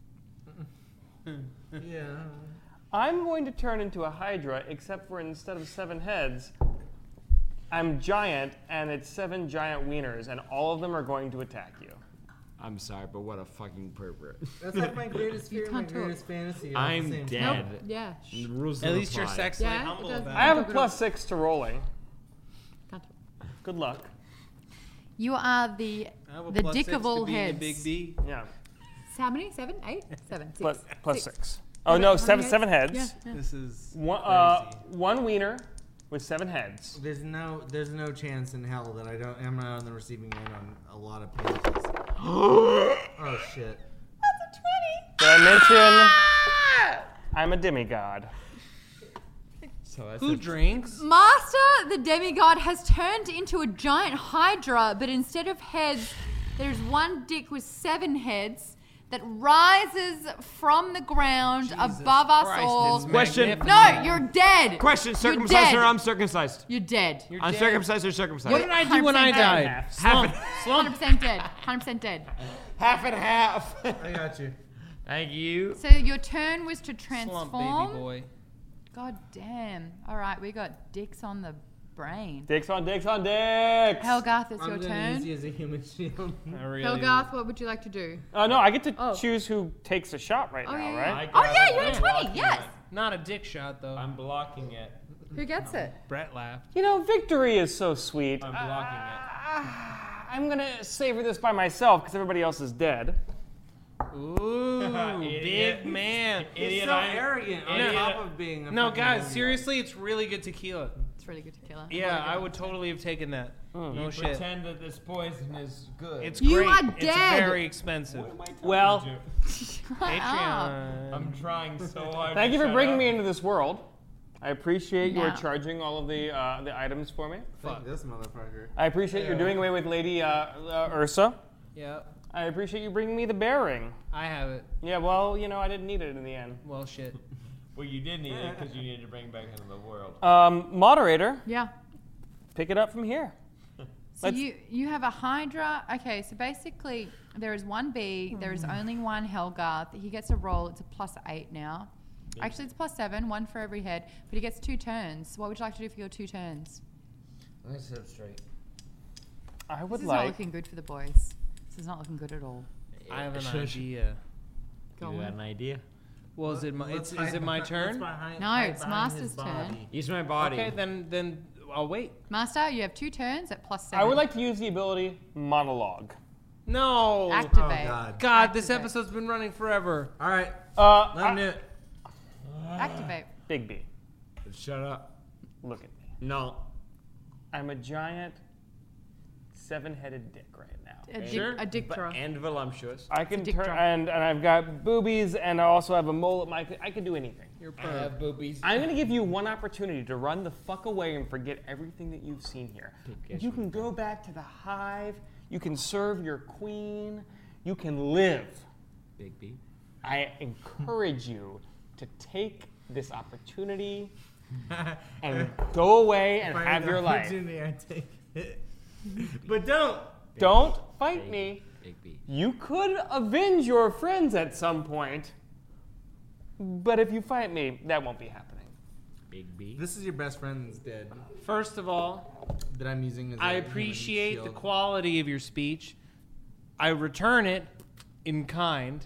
Yeah. I'm going to turn into a hydra, except for instead of seven heads, I'm giant, and it's seven giant wieners, and all of them are going to attack you. I'm sorry, but what a fucking pervert. That's like my greatest fear, and my can't talk. greatest fantasy. all at the I'm same dead. time. Yeah. The rules At don't least you're apply. sexually Yeah, it humble does. about I have a Talk it plus up. six to rolling. Can't talk. Good luck. You are the I have a the plus dick six of to all being a heads. Big B. Yeah. How many? Seven? Eight? Seven. Six. Plus, plus Six. six. Oh no, How seven many seven heads? heads. Yeah, yeah. This is One, uh, crazy. one wiener with seven heads. There's no, there's no chance in hell that I don't. I'm not on the receiving end on a lot of penises. Oh shit. Did I mention I'm a demigod? So that's Who a- drinks? Master, the demigod, has turned into a giant hydra, but instead of heads, there's one dick with seven heads that rises from the ground above us Christ, all. it's Question. magnificent. No, you're dead. Question: You're circumcised dead. or uncircumcised? You're dead. You're I'm dead. circumcised or circumcised? What did I do when I one hundred percent died? Half Slump. and- one Slump. hundred percent dead. one hundred percent dead. half and half. I got you. Thank you. So your turn was to transform. Slump, baby boy. God damn. All right, we got dicks on the brain. Dicks on dicks on dicks. Helgarth, it's I'm your gonna turn. use you as a human shield. I really. Helgarth, what would you like to do? Oh no, I get to Oh. choose who takes a shot right Oh, now, yeah, right? yeah. Oh, yeah, you're at twenty. Yes. Not a dick shot though. I'm blocking it. Who gets it? Brett laughed. You know, victory is so sweet. I'm blocking it. Ah, I'm gonna savor this by myself because everybody else is dead. Ooh, Idiot. big man. He's so arrogant on Idiot. top of being a No, fucking guys, demigod. seriously, it's really good tequila. It's really good tequila. Yeah, I would totally have taken that. No You shit. pretend that this poison is good. It's You great. are It's dead. very expensive. Well, Patreon. I'm trying so hard. thank to you for shut bringing up. me into this world. I appreciate you are No. charging all of the uh, the items for me. Fuck this motherfucker. I appreciate you're doing away with Lady uh, uh, Ursa. Yeah, I appreciate you bringing me the bearing. I have it. Yeah, well, you know, I didn't need it in the end. Well, shit. Well, you did need it because you needed to bring it back into the world. Um, moderator, Yeah. pick it up from here. So Let's- you you have a Hydra. Okay, so basically there is one B. There is only one Helgarth. He gets a roll. It's a plus eight now. Actually, it's plus seven, one for every head. But he gets two turns. What would you like to do for your two turns? Let's sit up straight. I would This is not like. looking good for the boys. This is not looking good at all. I have an Shush. idea. Go You got on. an idea? Well, is it my? It's, Let's is it hide my behi- turn? let's behind- No, hide it's behind his Master's turn. body. Use my body. Okay, then then I'll wait. Master, you have two turns at plus seven. I would like to use the ability monologue. No. Activate. Oh, God. God, this Activate. episode's been running forever. All right, Uh, let him do I- it. Activate. Big B, Shut up. look at me. No. I'm a giant, seven-headed dick right now. A, dic- Sure. a dictra. And voluptuous. I can dick turn, drop. and, and I've got boobies, and I also have a mole at my. I can do anything. You're I perv. have boobies. I'm gonna give you one opportunity to run the fuck away and forget everything that you've seen here. Yes, You can go back to the hive. You can serve your queen. You can live. Big B. I encourage you to take this opportunity and go away and have your life. I take it. But don't. Don't fight me. Big B. You could avenge your friends at some point, but if you fight me, that won't be happening. Big B. This is your best friend's dead First of all, that I'm using as I a appreciate human the shield. quality of your speech. I return it in kind,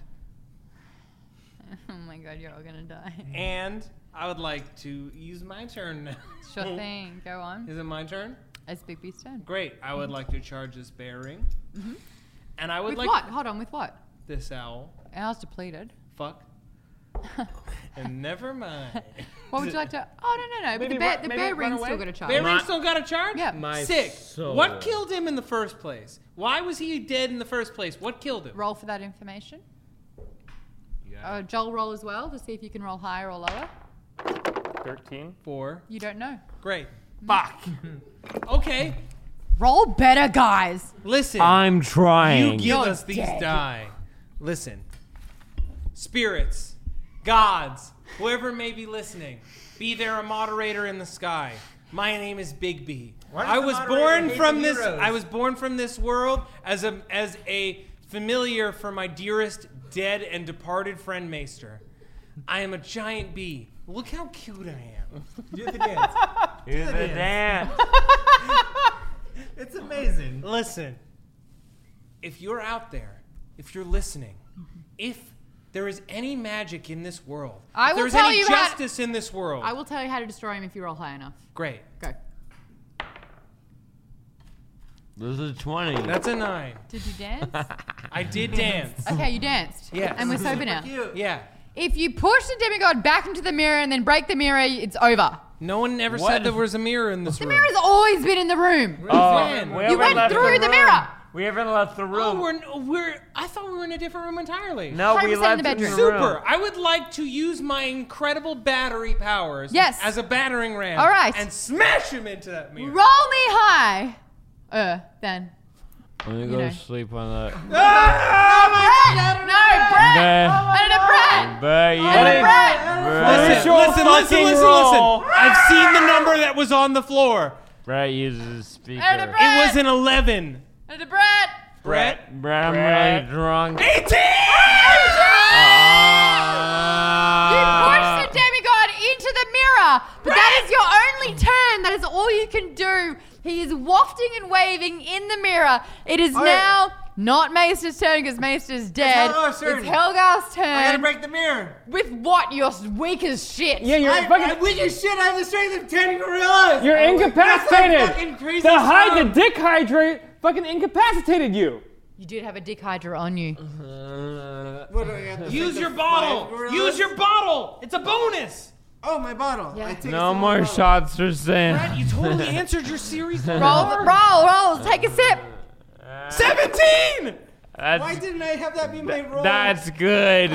Oh my god, you're all gonna die. and I would like to use my turn now. Sure thing. Go on. Is it my turn? It's Big B's turn. Great. I would like to charge this bear ring. And I would With like what? Hold on, with what? this owl. Ours depleted. Fuck. And never mind. What would you like to? Oh no no no! But Maybe the bear, run- the maybe bear run ring's away? still got a charge. Bear ring My- still got a charge? Yeah. My Sick. soul. What killed him in the first place? Why was he dead in the first place? What killed him? Roll for that information. You got Uh, Joel, roll as well to see if you can roll higher or lower. thirteen. Four. You don't know. Great. Fuck. Okay. Roll better, guys. Listen. I'm You trying. give You're us these dead. die. Listen. Spirits, gods, whoever may be listening, be there a moderator in the sky. My name is Big B. Why does I the was moderator born hate from the this heroes? I was born from this world as a as a familiar for my dearest dead and departed friend Maester. I am a giant bee. Look how cute I am. Do the dance. Do the dance. It's amazing. Listen, if you're out there, if you're listening, if there is any magic in this world, I if will there's tell any you how- justice in this world, I will tell you how to destroy him if you roll high enough. great. Go. This is twenty. That's a nine. Did you dance? I did dance. Okay, you danced. Yes. And we're sober now. Cute. Yeah. If you push the demigod back into the mirror and then break the mirror, it's over. No one ever What? said there was a mirror in this The room. mirror's always been in the room. Oh, When? we You haven't went left through the room. mirror. We haven't left the Oh, room. we're, we're, I thought we were in a different room entirely. no, we one hundred percent in left the in the bedroom. Super. room. I would like to use my incredible battery powers Yes. as a battering ram. All right. And smash him into that mirror. Roll me high. Uh, then. Let me You go know. sleep on that. Brett! No, Brett! Nah. I need a Brett! But you. I need a Brett! Listen, Virtual listen, listen, fucking listen, roll. listen. I've seen the number that was on the floor. Brett uses speaker. I need a It Brett! was an eleven. I need a Brett! Brett. Brett, I'm Brett. really drunk. eighteen! You Ah. pushed the demigod into the mirror, but that is your only turn. That is all you can do. He is wafting and waving in the mirror. It is All right. now not Maester's turn because Maester's dead. Helgar's turn. It's Helgar's I gotta turn. break the mirror. With what? You're weak as shit. Yeah, you're I, fucking. I, with your shit, I have the strength of ten gorillas. You're That's like incapacitated. fucking crazy The hide, the stuff. dick hydrate, fucking incapacitated you. You did have a dick hydra on you. What do I have to Use take your the bottle. five gorillas? Use your bottle. It's a bonus. Oh, my bottle. Yeah. I take No some more bottle. shots for Sam. Brett, you totally answered your series. Roll, roll, roll. Take a sip. seventeen! Why That's, didn't I have that be my roll? that's good.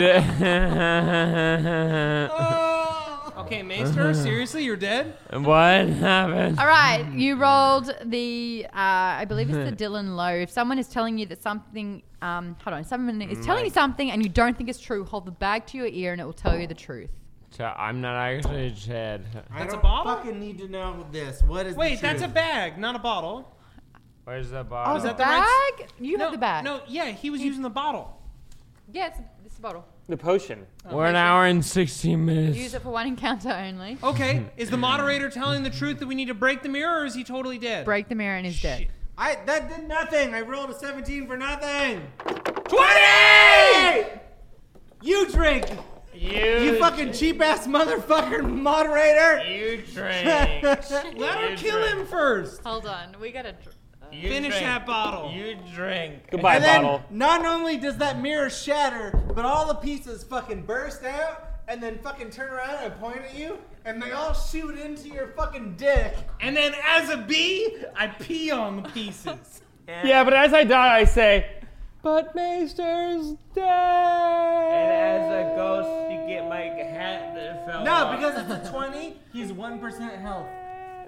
Oh. Okay, Maester, seriously, you're dead? What happened? All right, you rolled the, uh, I believe it's the Dylan Low. If someone is telling you that something, um, hold on, someone is telling you something and you don't think it's true, hold the bag to your ear and it will tell you the truth. So I'm not actually Chad. I That's a don't bottle? fucking need to know this. What is Wait, the that's a truth? bag, not a bottle. Where's the Oh, bottle? the that the right bag? You no, have the bag. No, yeah, he was using the bottle. Yeah, it's, it's a bottle. The potion. We're an hour and sixteen minutes. Use it for one encounter only. Okay, is the moderator telling the truth that we need to break the mirror, or is he totally dead? Break the mirror and he's dead. I that did nothing. I rolled a seventeen for nothing. twenty! You drink. You, You fucking cheap ass motherfucker moderator. You drink. Let her You kill drink. him first. Hold on, we gotta. Dr- You Finish drink. that bottle. You drink. Goodbye, And then bottle. not only does that mirror shatter, but all the pieces fucking burst out and then fucking turn around and point at you, and they all shoot into your fucking dick. And then as a bee, I pee on the pieces. Yeah, but as I die, I say, but Maester's dead. And as a ghost, you get my hat that fell No, off. because it's a twenty, he's one percent health.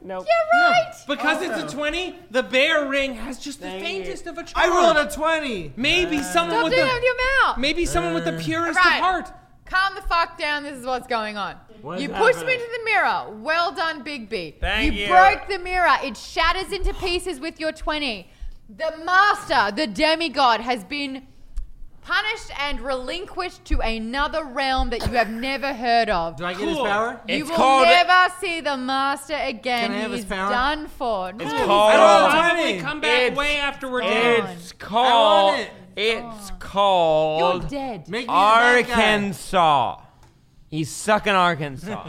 Nope. You're right. Because Also- it's a twenty, the bear ring has just the Dang faintest it. of a charm. I rolled a twenty. Maybe someone Stop with doing the it with your mouth. maybe someone with the purest Right. of heart. Calm the fuck down. This is what's going on. What's you pushed happening? me into the mirror. Well done, Big B. Thank you you. broke the mirror. It shatters into pieces with your twenty. The master, the demigod, has been punished and relinquished to another realm that you have never heard of. Do I get his Cool. power? You It's will called- never see the master again. Can I have He his is power? done for. It's No, I called. will Oh, probably twenty. come back It's- way after we're dead. It's called. it. It's You're called dead. Make me the bad guy. Arkansas. He's sucking Arkansas.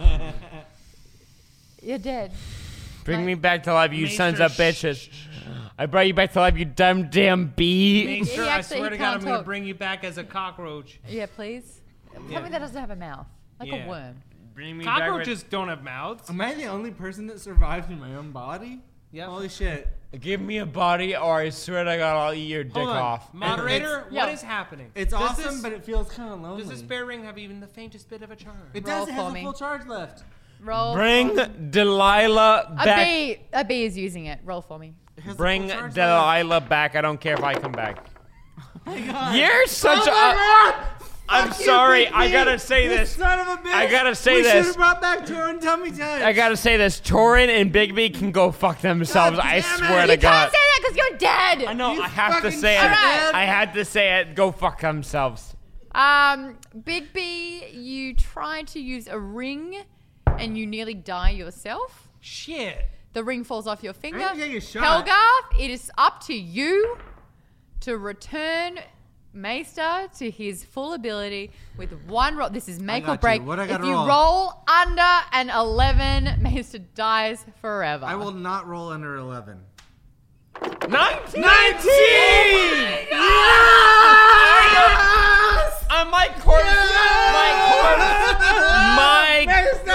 You're dead. Bring me back to life, you Maester, sons of shh, bitches. I brought you back to life, you dumb damn bee. Make sure, He I actually swear to God, can't I'm going to talk. bring you back as a cockroach. Yeah, please. Something that doesn't have a mouth, like Yeah. a worm. Bring me back with- Cockroaches don't have mouths. Am I the only person that survived in my own body? Yep. Holy shit. Give me a body, or I swear to God, I'll eat your dick Hold on. off. Moderator, Yo. what is happening? It's Does awesome, this- but it feels kind of lonely. Does this bear ring have even the faintest bit of a charm? It Roll does. It has for a me. full charge left. Roll. Bring Delilah A back. bee. A bee is using it. Roll for me. It has a Bring full charge left. Delilah back. I don't care if I come back. Oh my God. You're such Oh a. my God! I'm Fuck you, sorry. Big I B. gotta say You this. Son of a bitch. I gotta say we this. should have brought back Torn Tummy Touch. I gotta say this. Torin and Bigby can go fuck themselves. God I damn it. swear You to can't God. say that because you're dead. I know. You I have to fucking say it. shit, man. I had to say it. Go fuck themselves. Um, Big B, you tried to use a ring, and you nearly die yourself. Shit. The ring falls off your finger. I didn't take a shot. Helga, it is up to you to return Maester to his full ability with one roll. This is make got or you. break. What I if gotta you roll? roll under an eleven, Maester dies forever. I will not roll under eleven. Nineteen. Nineteen! Yes! On my corpse. My corpse. My.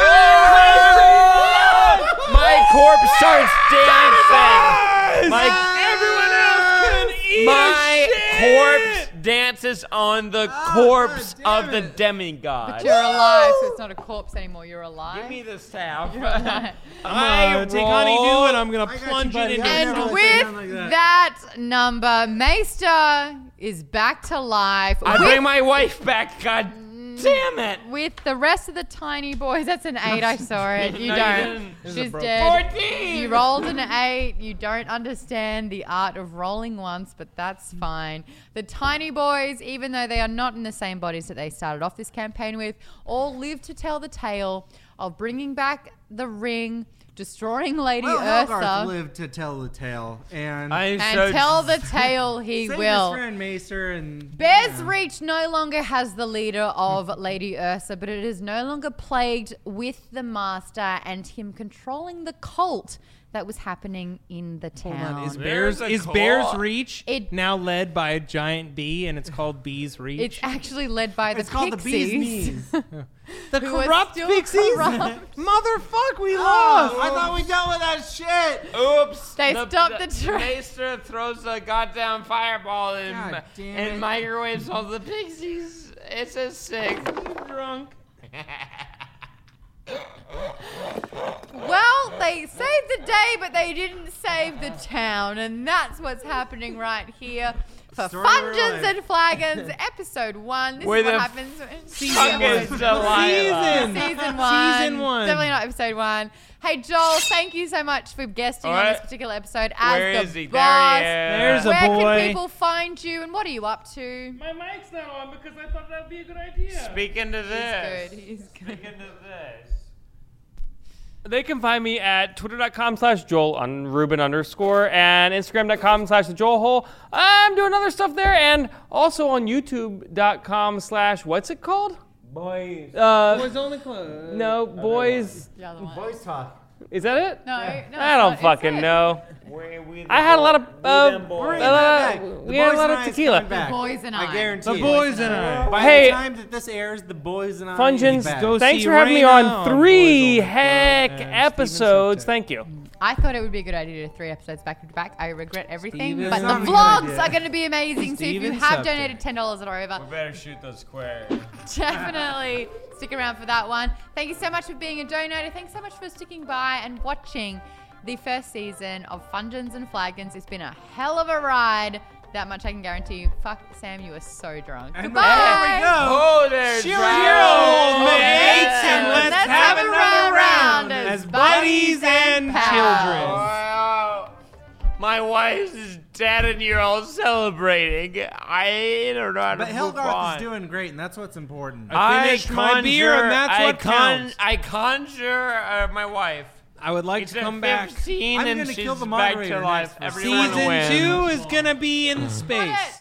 My corpse starts dancing. My. Everyone else can eat My shit. corpse dances on the corpse God of damn the it. demigod. But you're alive, so it's not a corpse anymore. You're alive. Give me the staff. You're alive. I Uh, take honeydew and I'm gonna I got plunge you, it buddy. into I And never with let you down like that. that number, Maester is back to life. I with, bring my wife back. God damn it. with the rest of the tiny boys. That's an eight. I saw it. You No, you don't. didn't. She's dead. fourteen. You rolled an eight. You don't understand the art of rolling once, but that's fine. The tiny boys, even though they are not in the same bodies that they started off this campaign with, all live to tell the tale of bringing back the ring, destroying Lady Well, Helgarth Ursa, lived to tell the tale, and I'm and so tell the tale he save will. his friend Maester and Bear's yeah. Reach no longer has the leader of Lady Ursa, but it is no longer plagued with the Master and him controlling the cult that was happening in the town. Is There's Bear's, a is claw. Bear's Reach It- now led by a giant bee and it's called Bee's Reach? It's actually led by the It's called the Pixies. Bee's Knees. the who are corrupt still pixies? corrupt. Motherfuck, we Oh, lost! I thought we dealt with that shit. Oops. They stopped the train. Maester throws a goddamn fireball and, God damn and it. microwaves all the pixies. It's a sick. Drunk. Well, they saved the day, but they didn't save the town, and that's what's happening right here for Story of our Fungeons life. and Flagons, episode one. This Where is what the happens. Fuck is Season Delilah. Season one. Season one. Definitely not episode one. Hey, Joel, thank you so much for guesting on Alright. this particular episode as Where the is he? boss. There he is. There's a Where boy. can people find you, and what are you up to? My mic's not on because I thought that would be a good idea. Speaking to this. He's good. He's good. Speaking to this. They can find me at twitter.com slash Joel on Ruben underscore and Instagram.com slash the Joel Hole. I'm doing other stuff there and also on YouTube.com slash what's it called? Boys. Uh, Boys Only Club. no, boys. The other one. Voice talk. Is that it? No, no, I it's don't not. It's fucking it. know. We, we I had a lot of uh, them boys. a Bring lot that of- back. we The had a Boys lot and of I is tequila. coming back. Boys and I. I guarantee The it. Boys and I. By Hey. the time that this airs, the Boys and I. is Fungeons, back. Go thanks see for having me Raina on on three Boys Only Club heck and Steven episodes. Subject. Thank you. I thought it would be a good idea to do three episodes back to back. I regret everything, Steven but the Subject. vlogs Good idea. are going to be amazing. So if you Steven have Subject. donated ten dollars or over, We better shoot those squares. definitely stick around for that one. Thank you so much for being a donator. Thanks so much for sticking by and watching. the first season of Fungeons and Flagons. It's been a hell of a ride. That much I can guarantee you. Fuck, Sam, you are so drunk. And Goodbye. there we go. Oh, there's Cheerio, Ryan. old mates, and let's, Let's have, have another round as as buddies and pals. children. Wow. My wife's dead and you're all celebrating. I don't know how to But move Hilgarth on. is doing great, and that's what's important. I finished my beer, and that's I what counts. I conjure uh, my wife. I would like It's to a come back. fifteen I'm and gonna she's kill the back moderator to life. next. Everyone Season wins. two is gonna be in space.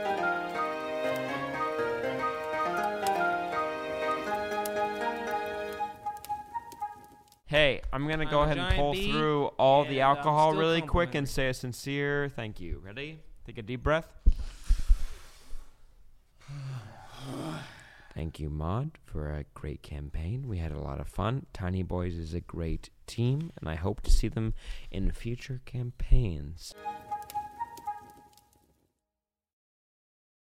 Hey, I'm gonna go I'm a ahead and giant pull bee, through all the and I'm alcohol still really quick complimenting. and say a sincere thank you. Ready? Take a deep breath. Thank you, Maud, for a great campaign. We had a lot of fun. Tiny Boys is a great team, and I hope to see them in future campaigns.